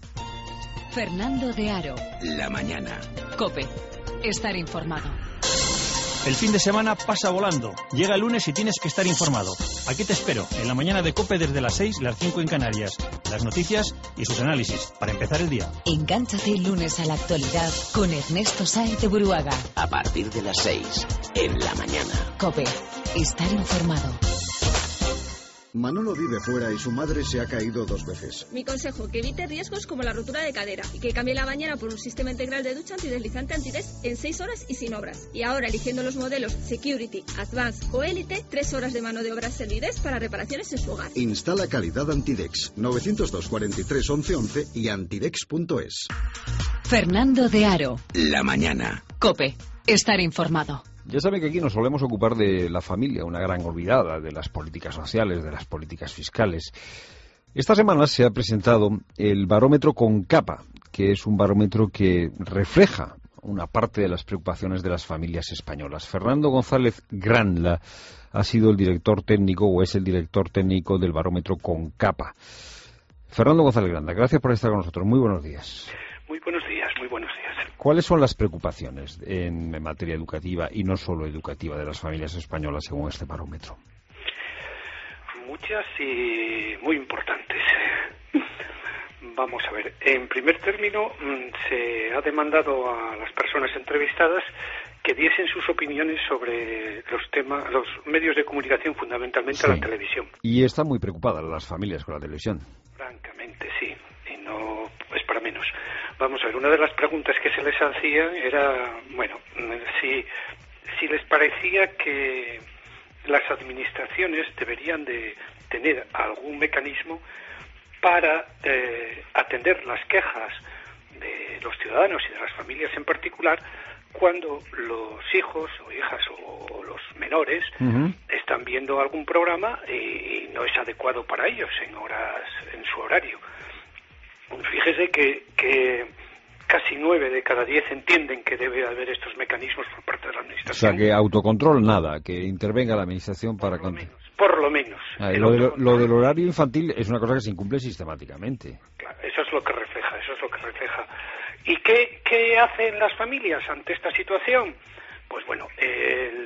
[SPEAKER 2] Fernando de Aro.
[SPEAKER 7] La mañana.
[SPEAKER 2] COPE. Estar informado.
[SPEAKER 10] El fin de semana pasa volando. Llega el lunes y tienes que estar informado. Aquí te espero, en la mañana de COPE desde las 6, las 5 en Canarias. Las noticias y sus análisis, para empezar el día.
[SPEAKER 2] Engánchate el lunes a la actualidad con Ernesto Sáenz de Buruaga.
[SPEAKER 7] A partir de las 6, en la mañana.
[SPEAKER 2] COPE. Estar informado.
[SPEAKER 3] Manolo vive fuera y su madre se ha caído 2 veces.
[SPEAKER 11] Mi consejo, que evite riesgos como la rotura de cadera y que cambie la bañera por un sistema integral de ducha antideslizante antides en 6 horas y sin obras. Y ahora, eligiendo los modelos Security, Advance o Elite, 3 horas de mano de obra Servides para reparaciones en su hogar.
[SPEAKER 3] Instala calidad Antidex. 902 43 11 11 y antidex.es.
[SPEAKER 2] Fernando de Aro.
[SPEAKER 7] La mañana.
[SPEAKER 2] COPE. Estar informado.
[SPEAKER 1] Ya saben que aquí nos solemos ocupar de la familia, una gran olvidada, de las políticas sociales, de las políticas fiscales. Esta semana se ha presentado el barómetro Concapa, que es un barómetro que refleja una parte de las preocupaciones de las familias españolas. Fernando González Granla ha sido el director técnico, o es el director técnico del barómetro Concapa. Fernando González Granla, gracias por estar con nosotros. Muy buenos días.
[SPEAKER 13] Muy buenos días, muy buenos días.
[SPEAKER 1] ¿Cuáles son las preocupaciones en materia educativa y no solo educativa de las familias españolas según este barómetro?
[SPEAKER 13] Muchas y muy importantes. Vamos a ver, en primer término se ha demandado a las personas entrevistadas que diesen sus opiniones sobre los medios de comunicación, fundamentalmente la televisión.
[SPEAKER 1] Y están muy preocupadas las familias con la televisión.
[SPEAKER 13] Francamente, sí, y no es para menos. Vamos a ver, una de las preguntas que se les hacían era, bueno, si les parecía que las administraciones deberían de tener algún mecanismo para atender las quejas de los ciudadanos y de las familias en particular cuando los hijos o hijas o los menores están viendo algún programa y no es adecuado para ellos en su horario. Fíjese que casi 9 de cada 10 entienden que debe haber estos mecanismos por parte de la administración.
[SPEAKER 1] O sea, que autocontrol nada, que intervenga la administración para...
[SPEAKER 13] Por lo menos.
[SPEAKER 1] Lo del horario infantil es una cosa que se incumple sistemáticamente.
[SPEAKER 13] Claro, eso es lo que refleja. ¿Y qué hacen las familias ante esta situación? Pues bueno, el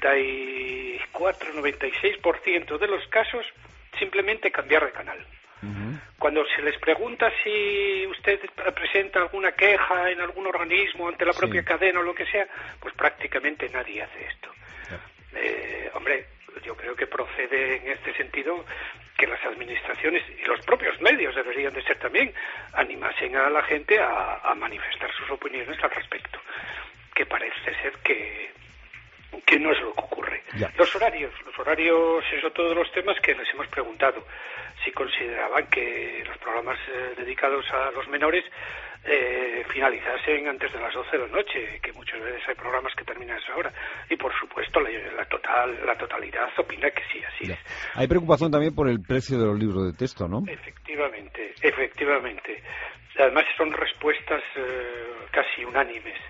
[SPEAKER 13] 94-96% de los casos simplemente cambiar de canal. Cuando se les pregunta si usted presenta alguna queja en algún organismo ante la propia cadena o lo que sea, pues prácticamente nadie hace esto. Hombre, yo creo que procede en este sentido que las administraciones y los propios medios deberían de ser también animasen a la gente a manifestar sus opiniones al respecto, que parece ser que no es lo que ocurre. Los horarios es otro de los temas que les hemos preguntado, si consideraban que los programas dedicados a los menores finalizasen antes de las 12 de la noche, que muchas veces hay programas que terminan a esa hora, y por supuesto la totalidad opina que sí, así es.
[SPEAKER 1] Hay preocupación también por el precio de los libros de texto, ¿no?
[SPEAKER 13] Efectivamente. Además son respuestas casi unánimes.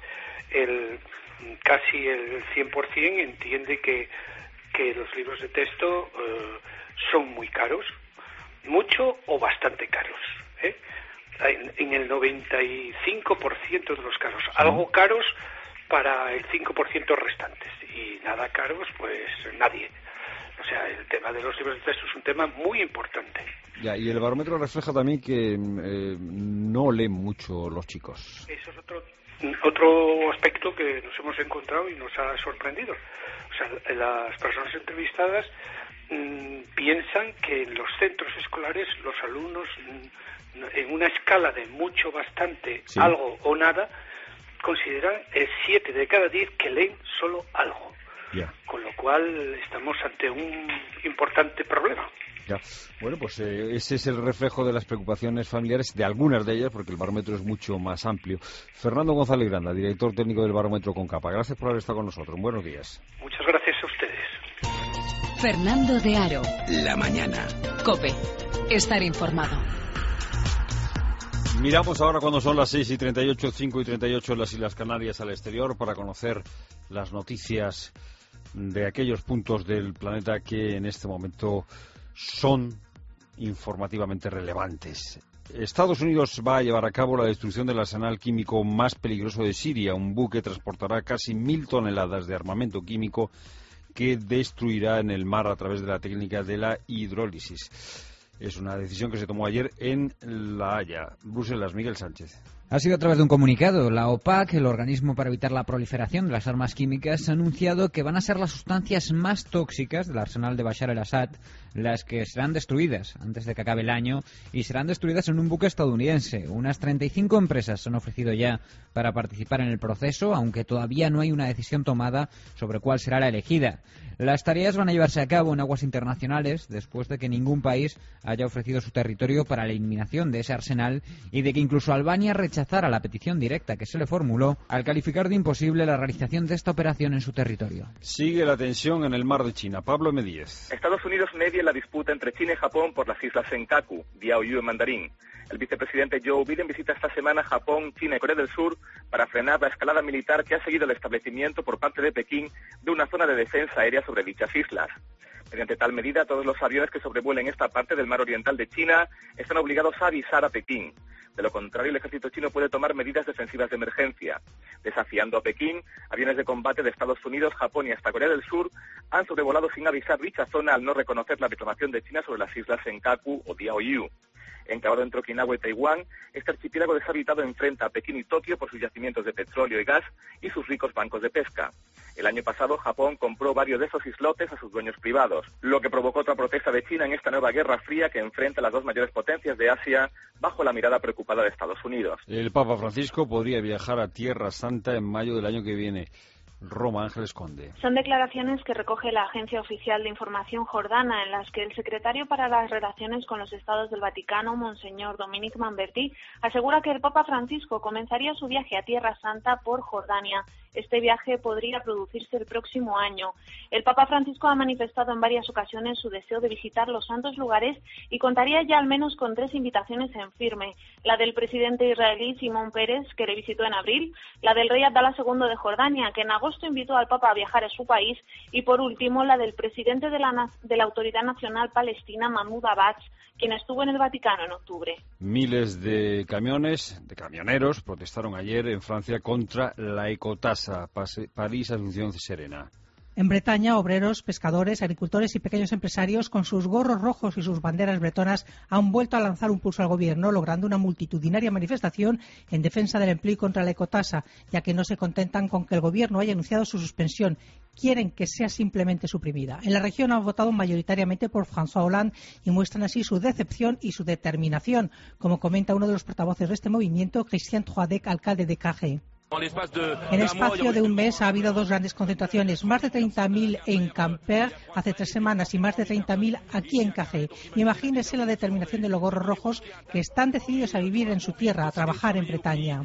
[SPEAKER 13] Casi el 100% entiende que los libros de texto son muy caros, mucho o bastante caros, en el 95% de los casos, algo caros para el 5% restantes y nada caros pues nadie. O sea, el tema de los libros de texto es un tema muy importante.
[SPEAKER 1] Y el barómetro refleja también que no leen mucho los chicos.
[SPEAKER 13] Eso es otro aspecto que nos hemos encontrado y nos ha sorprendido. O sea, las personas entrevistadas piensan que en los centros escolares los alumnos, en una escala de mucho, bastante, algo o nada, consideran 7 de cada 10 que leen solo algo. Con lo cual estamos ante un importante problema.
[SPEAKER 1] Bueno, pues ese es el reflejo de las preocupaciones familiares, de algunas de ellas, porque el barómetro es mucho más amplio. Fernando González Granda, director técnico del barómetro Concapa. Gracias por haber estado con nosotros. Buenos días.
[SPEAKER 13] Muchas gracias a ustedes.
[SPEAKER 2] Fernando de Aro.
[SPEAKER 7] La mañana.
[SPEAKER 2] COPE. Estar informado.
[SPEAKER 1] Miramos ahora cuando son las 6:38, 5:38 en las Islas Canarias al exterior para conocer las noticias de aquellos puntos del planeta que en este momento son informativamente relevantes. Estados Unidos va a llevar a cabo la destrucción del arsenal químico más peligroso de Siria. Un buque transportará casi 1.000 toneladas de armamento químico que destruirá en el mar a través de la técnica de la hidrólisis. Es una decisión que se tomó ayer en La Haya. Bruselas, Miguel Sánchez.
[SPEAKER 6] Ha sido a través de un comunicado. La OPAC, el organismo para evitar la proliferación de las armas químicas, ha anunciado que van a ser las sustancias más tóxicas del arsenal de Bashar al-Assad las que serán destruidas antes de que acabe el año, y serán destruidas en un buque estadounidense. Unas 35 empresas se han ofrecido ya para participar en el proceso, aunque todavía no hay una decisión tomada sobre cuál será la elegida. Las tareas van a llevarse a cabo en aguas internacionales después de que ningún país haya ofrecido su territorio para la eliminación de ese arsenal y de que incluso Albania rechazara la petición directa que se le formuló al calificar de imposible la realización de esta operación en su territorio.
[SPEAKER 1] Sigue la tensión en el mar de China. Pablo Medíez.
[SPEAKER 14] Estados Unidos media la disputa entre China y Japón por las islas Senkaku, Diaoyu en mandarín. El vicepresidente Joe Biden visita esta semana Japón, China y Corea del Sur para frenar la escalada militar que ha seguido el establecimiento por parte de Pekín de una zona de defensa aérea sobre dichas islas. Mediante tal medida, todos los aviones que sobrevuelen esta parte del mar oriental de China están obligados a avisar a Pekín. De lo contrario, el ejército chino puede tomar medidas defensivas de emergencia. Desafiando a Pekín, aviones de combate de Estados Unidos, Japón y hasta Corea del Sur han sobrevolado sin avisar dicha zona al no reconocer la reclamación de China sobre las islas Senkaku o Diaoyu. Enclavado entre Okinawa y Taiwán, este archipiélago deshabitado enfrenta a Pekín y Tokio por sus yacimientos de petróleo y gas y sus ricos bancos de pesca. El año pasado, Japón compró varios de esos islotes a sus dueños privados, lo que provocó otra protesta de China en esta nueva guerra fría que enfrenta a las dos mayores potencias de Asia bajo la mirada preocupada de Estados Unidos.
[SPEAKER 1] El Papa Francisco podría viajar a Tierra Santa en mayo del año que viene. Roma, Ángeles Conde.
[SPEAKER 15] Son declaraciones que recoge la Agencia Oficial de Información Jordana, en las que el secretario para las Relaciones con los Estados del Vaticano, Monseñor Dominic Manberti, asegura que el Papa Francisco comenzaría su viaje a Tierra Santa por Jordania. Este viaje podría producirse el próximo año. El Papa Francisco ha manifestado en varias ocasiones su deseo de visitar los santos lugares y contaría ya al menos con 3 invitaciones en firme. La del presidente israelí Simón Pérez, que le visitó en abril, la del rey Abdalá II de Jordania, que en agosto invitó al Papa a viajar a su país, y por último la del presidente de la Autoridad Nacional Palestina, Mahmoud Abbas, quien estuvo en el Vaticano en octubre.
[SPEAKER 1] Miles de camioneros protestaron ayer en Francia contra la ecotasa. París, Asunción Serena.
[SPEAKER 16] En Bretaña, obreros, pescadores, agricultores y pequeños empresarios con sus gorros rojos y sus banderas bretonas han vuelto a lanzar un pulso al gobierno, logrando una multitudinaria manifestación en defensa del empleo y contra la ecotasa, ya que no se contentan con que el gobierno haya anunciado su suspensión. Quieren que sea simplemente suprimida. En la región han votado mayoritariamente por François Hollande y muestran así su decepción y su determinación, como comenta uno de los portavoces de este movimiento, Christian Troadec, alcalde de Carré. En espacio de un mes ha habido 2 grandes concentraciones, más de 30.000 en Quimper hace 3 semanas y más de 30.000 aquí en Café. Imagínese la determinación de los gorros rojos, que están decididos a vivir en su tierra, a trabajar en Bretaña.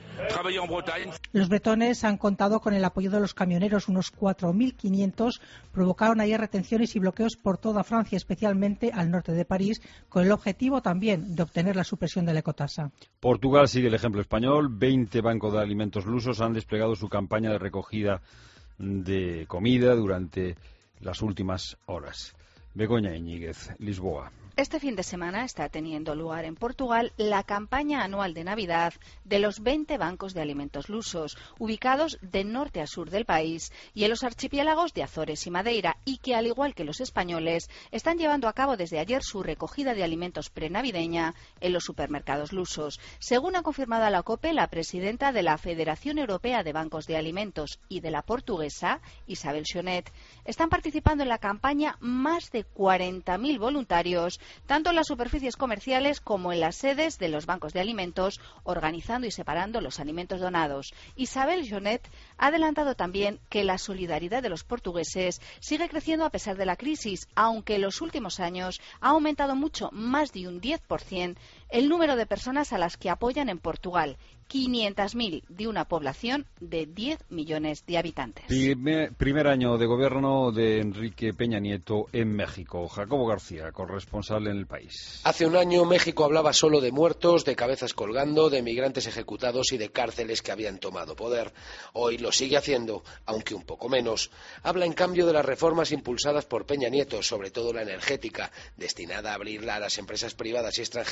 [SPEAKER 16] Los bretones han contado con el apoyo de los camioneros, unos 4.500, provocaron ayer retenciones y bloqueos por toda Francia, especialmente al norte de París, con el objetivo también de obtener la supresión de la ecotasa.
[SPEAKER 1] Portugal sigue el ejemplo español. 20 bancos de alimentos lusos han desplegado su campaña de recogida de comida durante las últimas horas. Begoña Íñiguez, Lisboa.
[SPEAKER 25] Este fin de semana está teniendo lugar en Portugal la campaña anual de Navidad de los 20 bancos de alimentos lusos, ubicados de norte a sur del país y en los archipiélagos de Azores y Madeira, y que, al igual que los españoles, están llevando a cabo desde ayer su recogida de alimentos prenavideña en los supermercados lusos. Según ha confirmado a la COPE la presidenta de la Federación Europea de Bancos de Alimentos y de la portuguesa, Isabel Sionet, están participando en la campaña más de 40.000 voluntarios, tanto en las superficies comerciales como en las sedes de los bancos de alimentos, organizando y separando los alimentos donados. Isabel Jonet ha adelantado también que la solidaridad de los portugueses sigue creciendo a pesar de la crisis, aunque en los últimos años ha aumentado mucho, más de un 10%, el número de personas a las que apoyan en Portugal. 500.000 de una población de 10 millones de habitantes.
[SPEAKER 1] Primer año de gobierno de Enrique Peña Nieto en México. Jacobo García, corresponsal en el país.
[SPEAKER 26] Hace un año México hablaba solo de muertos, de cabezas colgando, de migrantes ejecutados y de cárceles que habían tomado poder. Hoy lo sigue haciendo, aunque un poco menos. Habla en cambio de las reformas impulsadas por Peña Nieto, sobre todo la energética, destinada a abrirla a las empresas privadas y extranjeras,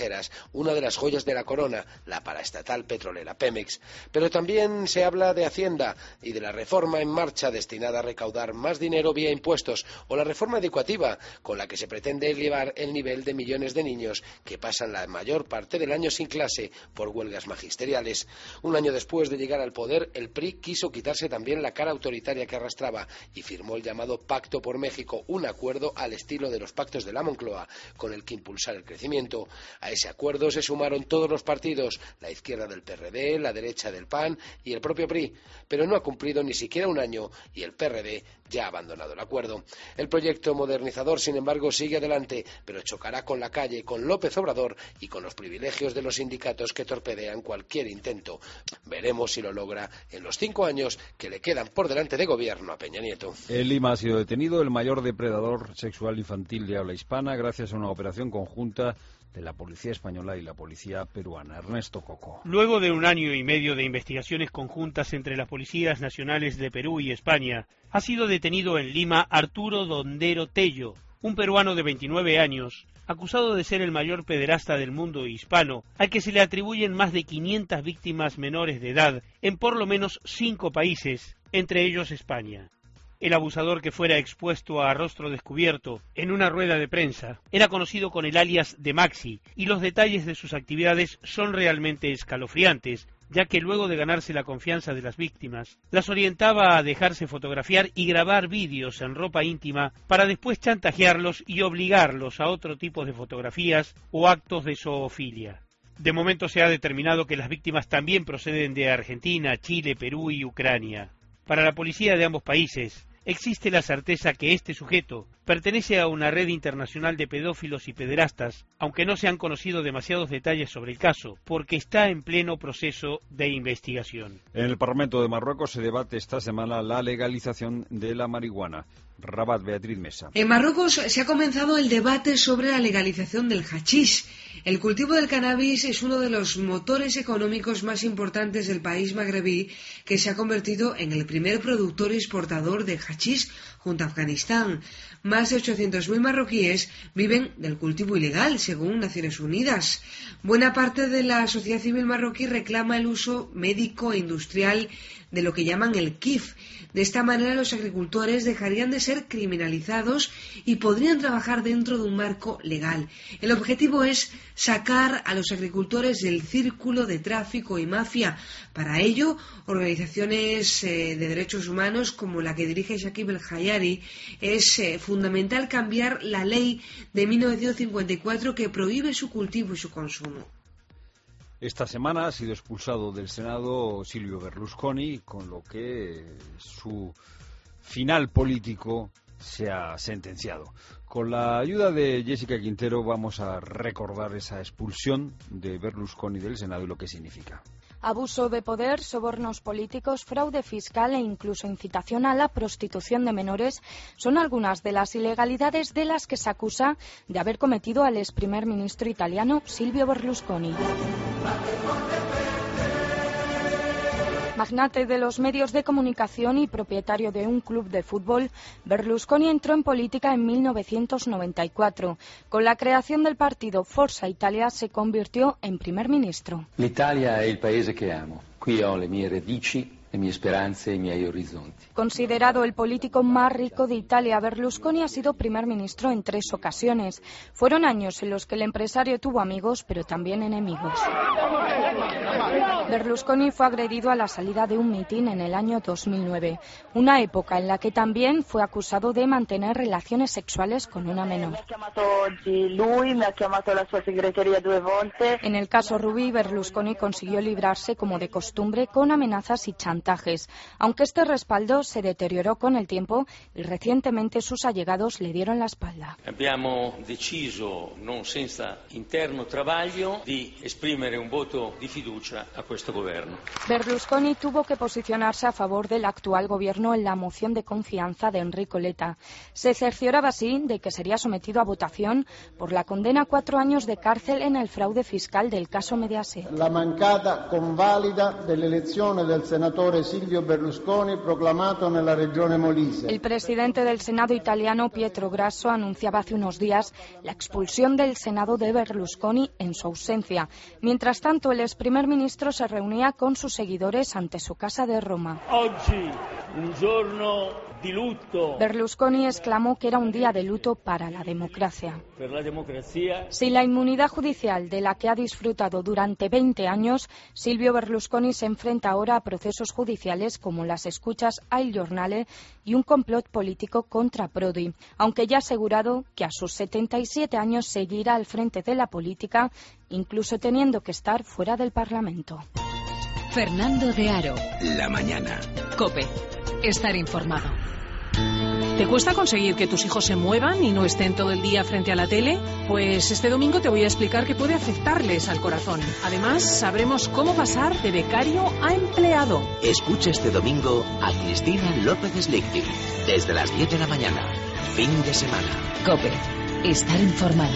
[SPEAKER 26] una de las joyas de la corona, la paraestatal petrolera Pemex. Pero también se habla de Hacienda y de la reforma en marcha destinada a recaudar más dinero vía impuestos, o la reforma educativa con la que se pretende elevar el nivel de millones de niños que pasan la mayor parte del año sin clase por huelgas magisteriales. Un año después de llegar al poder, el PRI quiso quitarse también la cara autoritaria que arrastraba y firmó el llamado Pacto por México, un acuerdo al estilo de los pactos de la Moncloa, con el que impulsar el crecimiento. A ese acuerdo se sumaron todos los partidos, la izquierda del PRD, la derecha del PAN y el propio PRI, pero no ha cumplido ni siquiera un año y el PRD ya ha abandonado el acuerdo. El proyecto modernizador, sin embargo, sigue adelante, pero chocará con la calle, con López Obrador y con los privilegios de los sindicatos que torpedean cualquier intento. Veremos si lo logra en los 5 años que le quedan por delante de gobierno a Peña Nieto.
[SPEAKER 1] En Lima ha sido detenido el mayor depredador sexual infantil de habla hispana gracias a una operación conjunta de la policía española y la policía peruana. Ernesto Coco.
[SPEAKER 4] Luego de un año y medio de investigaciones conjuntas entre las policías nacionales de Perú y España, ha sido detenido en Lima Arturo Dondero Tello, un peruano de 29 años, acusado de ser el mayor pederasta del mundo hispano, al que se le atribuyen más de 500 víctimas menores de edad en por lo menos 5 países, entre ellos España. El abusador, que fuera expuesto a rostro descubierto en una rueda de prensa, era conocido con el alias de Maxi, y los detalles de sus actividades son realmente escalofriantes, ya que luego de ganarse la confianza de las víctimas, las orientaba a dejarse fotografiar y grabar vídeos en ropa íntima para después chantajearlos y obligarlos a otro tipo de fotografías o actos de zoofilia. De momento se ha determinado que las víctimas también proceden de Argentina, Chile, Perú y Ucrania. Para la policía de ambos países, existe la certeza que este sujeto pertenece a una red internacional de pedófilos y pederastas, aunque no se han conocido demasiados detalles sobre el caso, porque está en pleno proceso de investigación.
[SPEAKER 1] En el Parlamento de Marruecos se debate esta semana la legalización de la marihuana. Rabat, Beatriz Mesa.
[SPEAKER 17] En Marruecos se ha comenzado el debate sobre la legalización del hachís. El cultivo del cannabis es uno de los motores económicos más importantes del país magrebí, que se ha convertido en el primer productor y exportador de hachís junto a Afganistán. Más de 800.000 marroquíes viven del cultivo ilegal, según Naciones Unidas. Buena parte de la sociedad civil marroquí reclama el uso médico e industrial de lo que llaman el kif. De esta manera los agricultores dejarían de ser criminalizados y podrían trabajar dentro de un marco legal. El objetivo es sacar a los agricultores del círculo de tráfico y mafia. Para ello, organizaciones de derechos humanos como la que dirige Shakib El Hayari, es fundamental cambiar la ley de 1954 que prohíbe su cultivo y su consumo.
[SPEAKER 1] Esta semana ha sido expulsado del Senado Silvio Berlusconi, con lo que su final político se ha sentenciado. Con la ayuda de Jessica Quintero vamos a recordar esa expulsión de Berlusconi del Senado y lo que significa.
[SPEAKER 18] Abuso de poder, sobornos políticos, fraude fiscal e incluso incitación a la prostitución de menores son algunas de las ilegalidades de las que se acusa de haber cometido al ex primer ministro italiano Silvio Berlusconi. Magnate de los medios de comunicación y propietario de un club de fútbol, Berlusconi entró en política en 1994. Con la creación del partido Forza Italia se convirtió en primer ministro.
[SPEAKER 19] L'Italia è il paese che amo. Qui ho le mie radici, le mie speranze e i miei orizzonti.
[SPEAKER 18] Considerado el político más rico de Italia, Berlusconi ha sido primer ministro en 3 ocasiones. Fueron años en los que el empresario tuvo amigos, pero también enemigos. Berlusconi fue agredido a la salida de un mitin en el año 2009, una época en la que también fue acusado de mantener relaciones sexuales con una menor. En el caso Ruby, Berlusconi consiguió librarse como de costumbre con amenazas y chantajes, aunque este respaldo se deterioró con el tiempo y recientemente sus allegados le dieron la espalda.
[SPEAKER 20] Abbiamo deciso, non senza interno travaglio, di esprimere un voto di fiducia a questo
[SPEAKER 5] questo governo.
[SPEAKER 18] Berlusconi tuvo que posicionarse a favor del actual gobierno en la moción de confianza de Enrico Letta. Se cercioraba así de que sería sometido a votación por la condena a 4 años de cárcel en el fraude fiscal del caso Mediaset.
[SPEAKER 8] La mancata convalida dell'elezione del senatore Silvio Berlusconi proclamato nella regione Molise.
[SPEAKER 18] El presidente del Senado italiano, Pietro Grasso, anunciaba hace unos días la expulsión del Senado de Berlusconi en su ausencia. Mientras tanto, el ex primer ministro se reunía con sus seguidores ante su casa de Roma.
[SPEAKER 20] Oggi, un giorno di lutto.
[SPEAKER 18] Berlusconi exclamó que era un día de luto para la democracia.
[SPEAKER 20] Per la democrazia.
[SPEAKER 18] Si la inmunidad judicial de la que ha disfrutado durante 20 años, Silvio Berlusconi se enfrenta ahora a procesos judiciales como las escuchas a Il Giornale y un complot político contra Prodi, aunque ya ha asegurado que a sus 77 años seguirá al frente de la política, incluso teniendo que estar fuera del Parlamento.
[SPEAKER 2] Fernando de Aro.
[SPEAKER 7] La mañana.
[SPEAKER 2] COPE. Estar informado.
[SPEAKER 21] ¿Te cuesta conseguir que tus hijos se muevan y no estén todo el día frente a la tele? Pues este domingo te voy a explicar que puede afectarles al corazón. Además, sabremos cómo pasar de becario a empleado.
[SPEAKER 23] Escucha este domingo a Cristina López Slichting, desde las 10 de la mañana. Fin de semana.
[SPEAKER 2] COPE. Estar informado.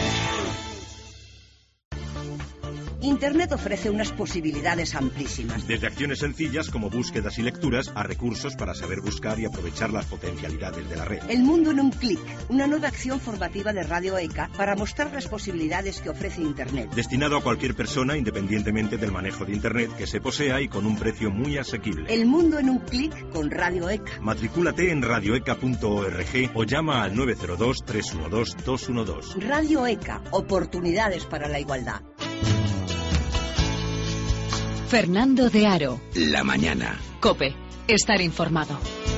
[SPEAKER 24] Internet ofrece unas posibilidades amplísimas.
[SPEAKER 27] Desde acciones sencillas como búsquedas y lecturas a recursos para saber buscar y aprovechar las potencialidades de la red.
[SPEAKER 24] El mundo en un clic, una nueva acción formativa de Radio ECA para mostrar las posibilidades que ofrece Internet.
[SPEAKER 27] Destinado a cualquier persona independientemente del manejo de Internet que se posea y con un precio muy asequible.
[SPEAKER 24] El mundo en un clic con Radio ECA.
[SPEAKER 27] Matricúlate en radioeca.org o llama al 902-312-212.
[SPEAKER 24] Radio ECA, oportunidades para la igualdad.
[SPEAKER 2] Fernando de Aro.
[SPEAKER 7] La mañana.
[SPEAKER 2] COPE. Estar informado.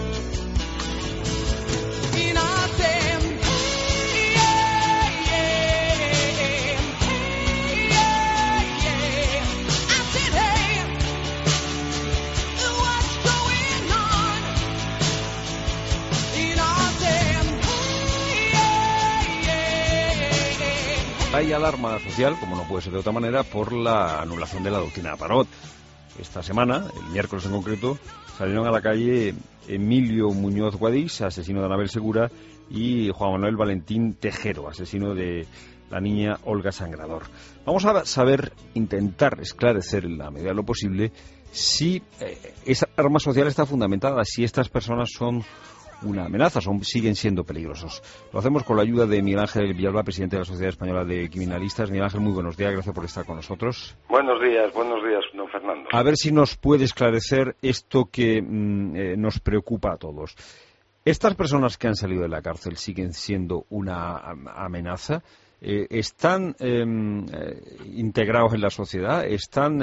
[SPEAKER 1] Hay alarma social, como no puede ser de otra manera, por la anulación de la doctrina Parot. Esta semana, el miércoles en concreto, salieron a la calle Emilio Muñoz Guadix, asesino de Anabel Segura, y Juan Manuel Valentín Tejero, asesino de la niña Olga Sangrador. Vamos a saber, intentar esclarecer en la medida de lo posible, si esa alarma social está fundamentada, si estas personas son una amenaza, siguen siendo peligrosos. Lo hacemos con la ayuda de Miguel Ángel Villalba, presidente de la Sociedad Española de Criminalistas. Miguel Ángel, muy buenos días, gracias por estar con nosotros.
[SPEAKER 28] Buenos días, don Fernando.
[SPEAKER 1] A ver si nos puede esclarecer esto que nos preocupa a todos. ¿Estas personas que han salido de la cárcel siguen siendo una amenaza? ¿Están integrados en la sociedad? ¿Están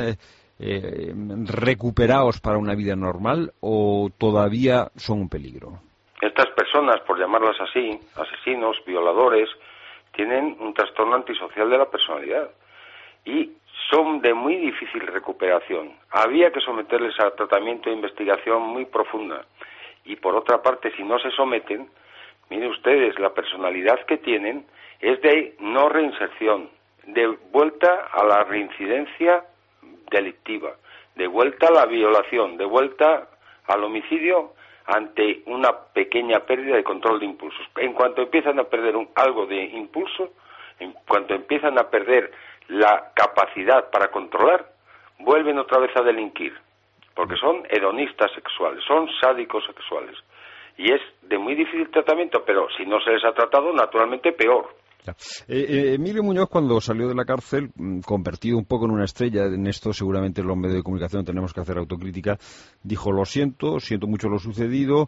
[SPEAKER 1] recuperados para una vida normal o todavía son un peligro?
[SPEAKER 28] Estas personas, por llamarlas así, asesinos, violadores, tienen un trastorno antisocial de la personalidad y son de muy difícil recuperación. Había que someterles a tratamiento e investigación muy profunda. Y por otra parte, si no se someten, miren ustedes, la personalidad que tienen es de no reinserción, de vuelta a la reincidencia delictiva, de vuelta a la violación, de vuelta al homicidio ante una pequeña pérdida de control de impulsos. En cuanto empiezan a perder algo de impulso, en cuanto empiezan a perder la capacidad para controlar, vuelven otra vez a delinquir, porque son hedonistas sexuales, son sádicos sexuales. Y es de muy difícil tratamiento, pero si no se les ha tratado, naturalmente peor.
[SPEAKER 1] Emilio Muñoz, cuando salió de la cárcel, convertido un poco en una estrella, en esto seguramente los medios de comunicación tenemos que hacer autocrítica, dijo: lo siento mucho lo sucedido,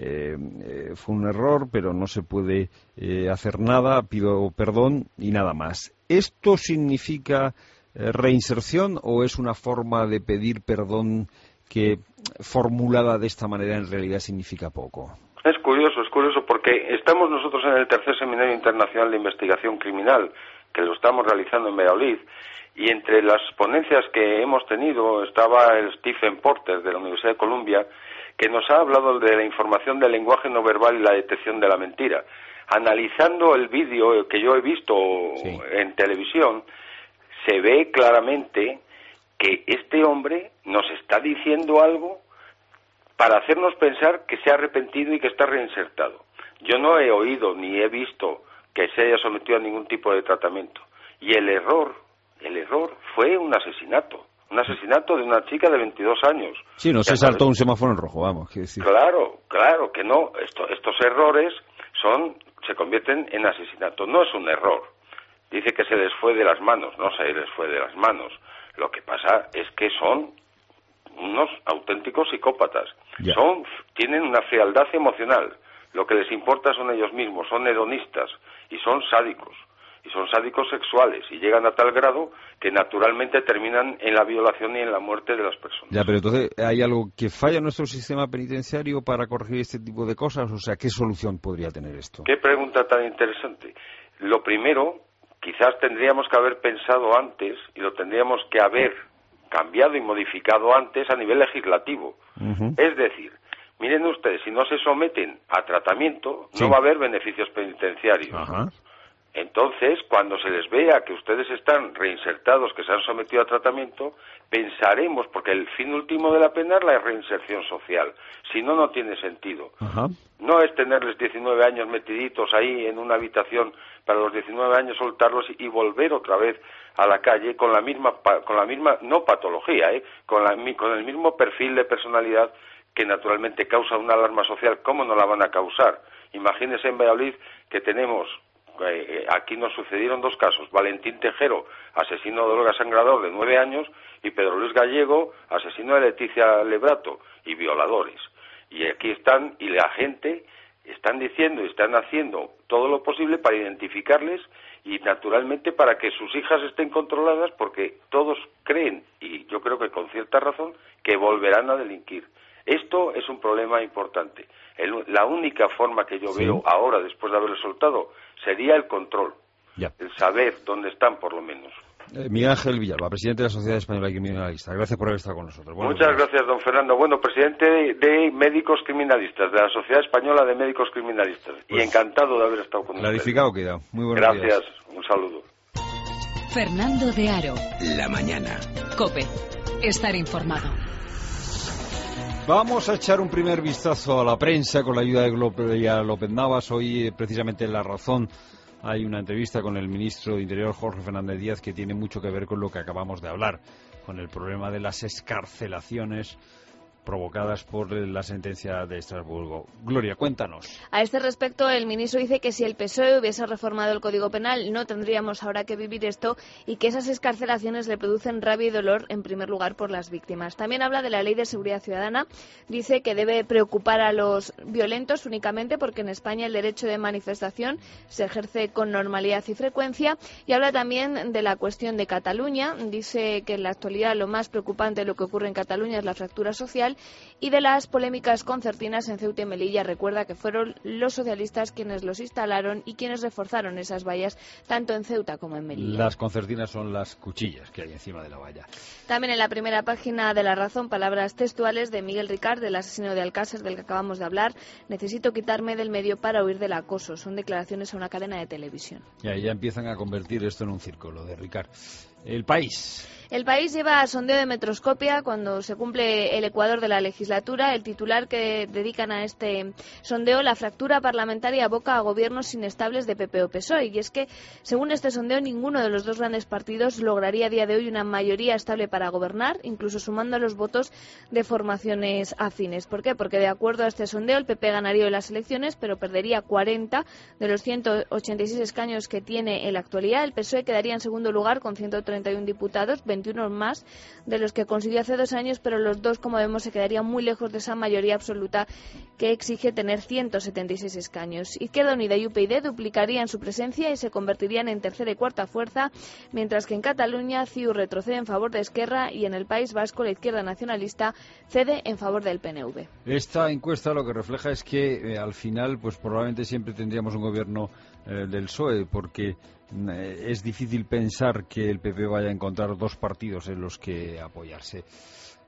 [SPEAKER 1] fue un error, pero no se puede hacer nada, pido perdón y nada más. ¿Esto significa reinserción o es una forma de pedir perdón que, formulada de esta manera, en realidad significa poco?
[SPEAKER 28] Es curioso porque estamos nosotros en el tercer Seminario Internacional de Investigación Criminal, que lo estamos realizando en Valladolid, y entre las ponencias que hemos tenido estaba el Stephen Porter de la Universidad de Columbia, que nos ha hablado de la información del lenguaje no verbal y la detección de la mentira. Analizando el vídeo que yo he visto en televisión, se ve claramente que este hombre nos está diciendo algo para hacernos pensar que se ha arrepentido y que está reinsertado. Yo no he oído ni he visto que se haya sometido a ningún tipo de tratamiento. Y el error fue un asesinato de una chica de 22 años.
[SPEAKER 1] Sí, no se saltó un semáforo en rojo, vamos. Quiero decir.
[SPEAKER 28] Claro, que no. Estos errores se convierten en asesinato. No es un error. Dice que se les fue de las manos. No se les fue de las manos. Lo que pasa es que son unos auténticos psicópatas. Tienen una frialdad emocional. Lo que les importa son ellos mismos, son hedonistas y son sádicos sexuales, y llegan a tal grado que naturalmente terminan en la violación y en la muerte de las personas.
[SPEAKER 1] Ya, pero entonces, ¿hay algo que falla en nuestro sistema penitenciario para corregir este tipo de cosas? O sea, ¿qué solución podría tener esto?
[SPEAKER 28] Qué pregunta tan interesante. Lo primero, quizás tendríamos que haber pensado antes y lo tendríamos que haber cambiado y modificado antes a nivel legislativo. Es decir, miren ustedes, si no se someten a tratamiento, no va a haber beneficios penitenciarios. Entonces, cuando se les vea que ustedes están reinsertados, que se han sometido a tratamiento, pensaremos, porque el fin último de la pena es la reinserción social. Si no, no tiene sentido. No es tenerles 19 años metiditos ahí en una habitación, para los 19 años soltarlos y volver otra vez a la calle con la misma no patología, con el mismo perfil de personalidad que naturalmente causa una alarma social. ¿Cómo no la van a causar? Imagínense en Valladolid que tenemos... aquí nos sucedieron dos casos: Valentín Tejero, asesino de Olga Sangrador de 9 años, y Pedro Luis Gallego, asesino de Leticia Lebrato, y violadores. Y aquí están, y la gente están diciendo y están haciendo todo lo posible para identificarles y naturalmente para que sus hijas estén controladas, porque todos creen, y yo creo que con cierta razón, que volverán a delinquir. Esto es un problema importante. La única forma que yo veo ahora, después de haberlo soltado, sería el control. El saber dónde están, por lo menos.
[SPEAKER 1] Miguel Ángel Villalba, presidente de la Sociedad Española Criminalista. Gracias por haber estado con nosotros.
[SPEAKER 28] Muchas gracias, don Fernando. Bueno, presidente de Médicos Criminalistas, de la Sociedad Española de Médicos Criminalistas. Y encantado de haber estado con ustedes.
[SPEAKER 1] Clarificado queda. Muy buenos días.
[SPEAKER 28] Gracias. Un saludo.
[SPEAKER 2] Fernando de Aro.
[SPEAKER 7] La mañana.
[SPEAKER 2] COPE. Estar informado.
[SPEAKER 1] Vamos a echar un primer vistazo a la prensa con la ayuda de Gloria López Navas. Hoy, precisamente en La Razón, hay una entrevista con el ministro de Interior, Jorge Fernández Díaz, que tiene mucho que ver con lo que acabamos de hablar, con el problema de las excarcelaciones provocadas por la sentencia de Estrasburgo. Gloria, cuéntanos.
[SPEAKER 3] A este respecto, el ministro dice que si el PSOE hubiese reformado el Código Penal, no tendríamos ahora que vivir esto, y que esas excarcelaciones le producen rabia y dolor, en primer lugar, por las víctimas. También habla de la Ley de Seguridad Ciudadana. Dice que debe preocupar a los violentos únicamente porque en España el derecho de manifestación se ejerce con normalidad y frecuencia. Y habla también de la cuestión de Cataluña. Dice que en la actualidad lo más preocupante de lo que ocurre en Cataluña es la fractura social, y de las polémicas concertinas en Ceuta y Melilla. Recuerda que fueron los socialistas quienes los instalaron y quienes reforzaron esas vallas tanto en Ceuta como en Melilla.
[SPEAKER 1] Las concertinas son las cuchillas que hay encima de la valla.
[SPEAKER 3] También en la primera página de La Razón, palabras textuales de Miguel Ricard, del asesino de Alcácer del que acabamos de hablar. Necesito quitarme del medio para huir del acoso. Son declaraciones a una cadena de televisión.
[SPEAKER 1] Y ahí ya empiezan a convertir esto en un circo, lo de Ricard. El País.
[SPEAKER 3] El País lleva sondeo de Metroscopia cuando se cumple el ecuador de la legislatura. El titular que dedican a este sondeo: la fractura parlamentaria aboca a gobiernos inestables de PP o PSOE. Y es que, según este sondeo, ninguno de los dos grandes partidos lograría a día de hoy una mayoría estable para gobernar, incluso sumando los votos de formaciones afines. ¿Por qué? Porque de acuerdo a este sondeo el PP ganaría hoy las elecciones, pero perdería 40 de los 186 escaños que tiene en la actualidad. El PSOE quedaría en segundo lugar con 131 diputados, 21 más de los que consiguió hace 2 años, pero los dos, como vemos, se quedarían muy lejos de esa mayoría absoluta que exige tener 176 escaños. Izquierda Unida y UPyD duplicarían su presencia y se convertirían en tercera y cuarta fuerza, mientras que en Cataluña CiU retrocede en favor de Esquerra y en el País Vasco la izquierda nacionalista cede en favor del PNV.
[SPEAKER 1] Esta encuesta lo que refleja es que al final pues probablemente siempre tendríamos un gobierno del PSOE, porque es difícil pensar que el PP vaya a encontrar dos partidos en los que apoyarse.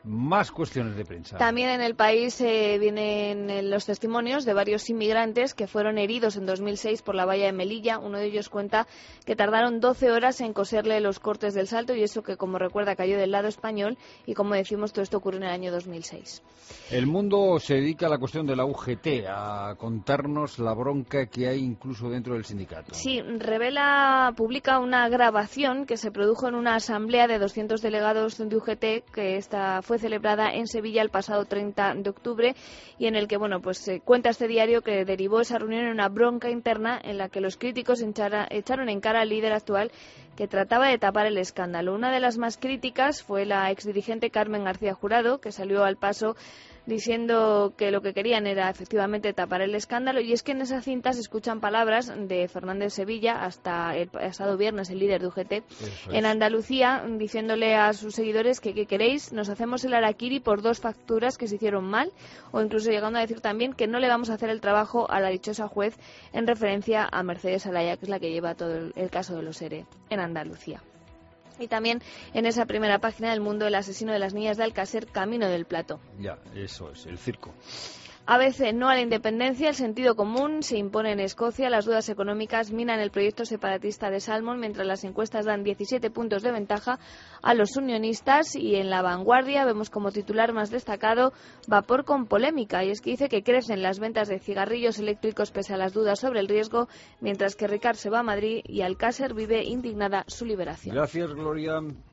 [SPEAKER 1] Más cuestiones de prensa.
[SPEAKER 3] También en el país vienen los testimonios de varios inmigrantes que fueron heridos en 2006 por la valla de Melilla. Uno de ellos cuenta que tardaron 12 horas en coserle los cortes del salto, y eso que, como recuerda, cayó del lado español, y como decimos, todo esto ocurrió en el año 2006.
[SPEAKER 1] El Mundo se dedica a la cuestión de la UGT, a contarnos la bronca que hay incluso dentro del sindicato.
[SPEAKER 3] Sí, publica una grabación que se produjo en una asamblea de 200 delegados de UGT que fue celebrada en Sevilla el pasado 30 de octubre, y en el que cuenta este diario que derivó esa reunión en una bronca interna en la que los críticos echaron en cara al líder actual, que trataba de tapar el escándalo. Una de las más críticas fue la exdirigente Carmen García Jurado, que salió al paso diciendo que lo que querían era efectivamente tapar el escándalo, y es que en esa cinta se escuchan palabras de Fernández Sevilla, hasta el pasado viernes el líder de UGT, en Andalucía, diciéndole a sus seguidores que ¿qué queréis? Nos hacemos el harakiri por 2 facturas que se hicieron mal, o incluso llegando a decir también que no le vamos a hacer el trabajo a la dichosa juez, en referencia a Mercedes Alaya, que es la que lleva todo el caso de los ERE en Andalucía. Y también en esa primera página del Mundo, el asesino de las niñas de Alcácer, camino del plato.
[SPEAKER 1] Ya, eso es, el circo.
[SPEAKER 3] ABC, no a la independencia, el sentido común se impone en Escocia, las dudas económicas minan el proyecto separatista de Salmond, mientras las encuestas dan 17 puntos de ventaja a los unionistas. Y en La Vanguardia vemos como titular más destacado vapor con polémica, y es que dice que crecen las ventas de cigarrillos eléctricos pese a las dudas sobre el riesgo, mientras que Ricard se va a Madrid y Alcácer vive indignada su liberación.
[SPEAKER 1] Gracias, Gloria.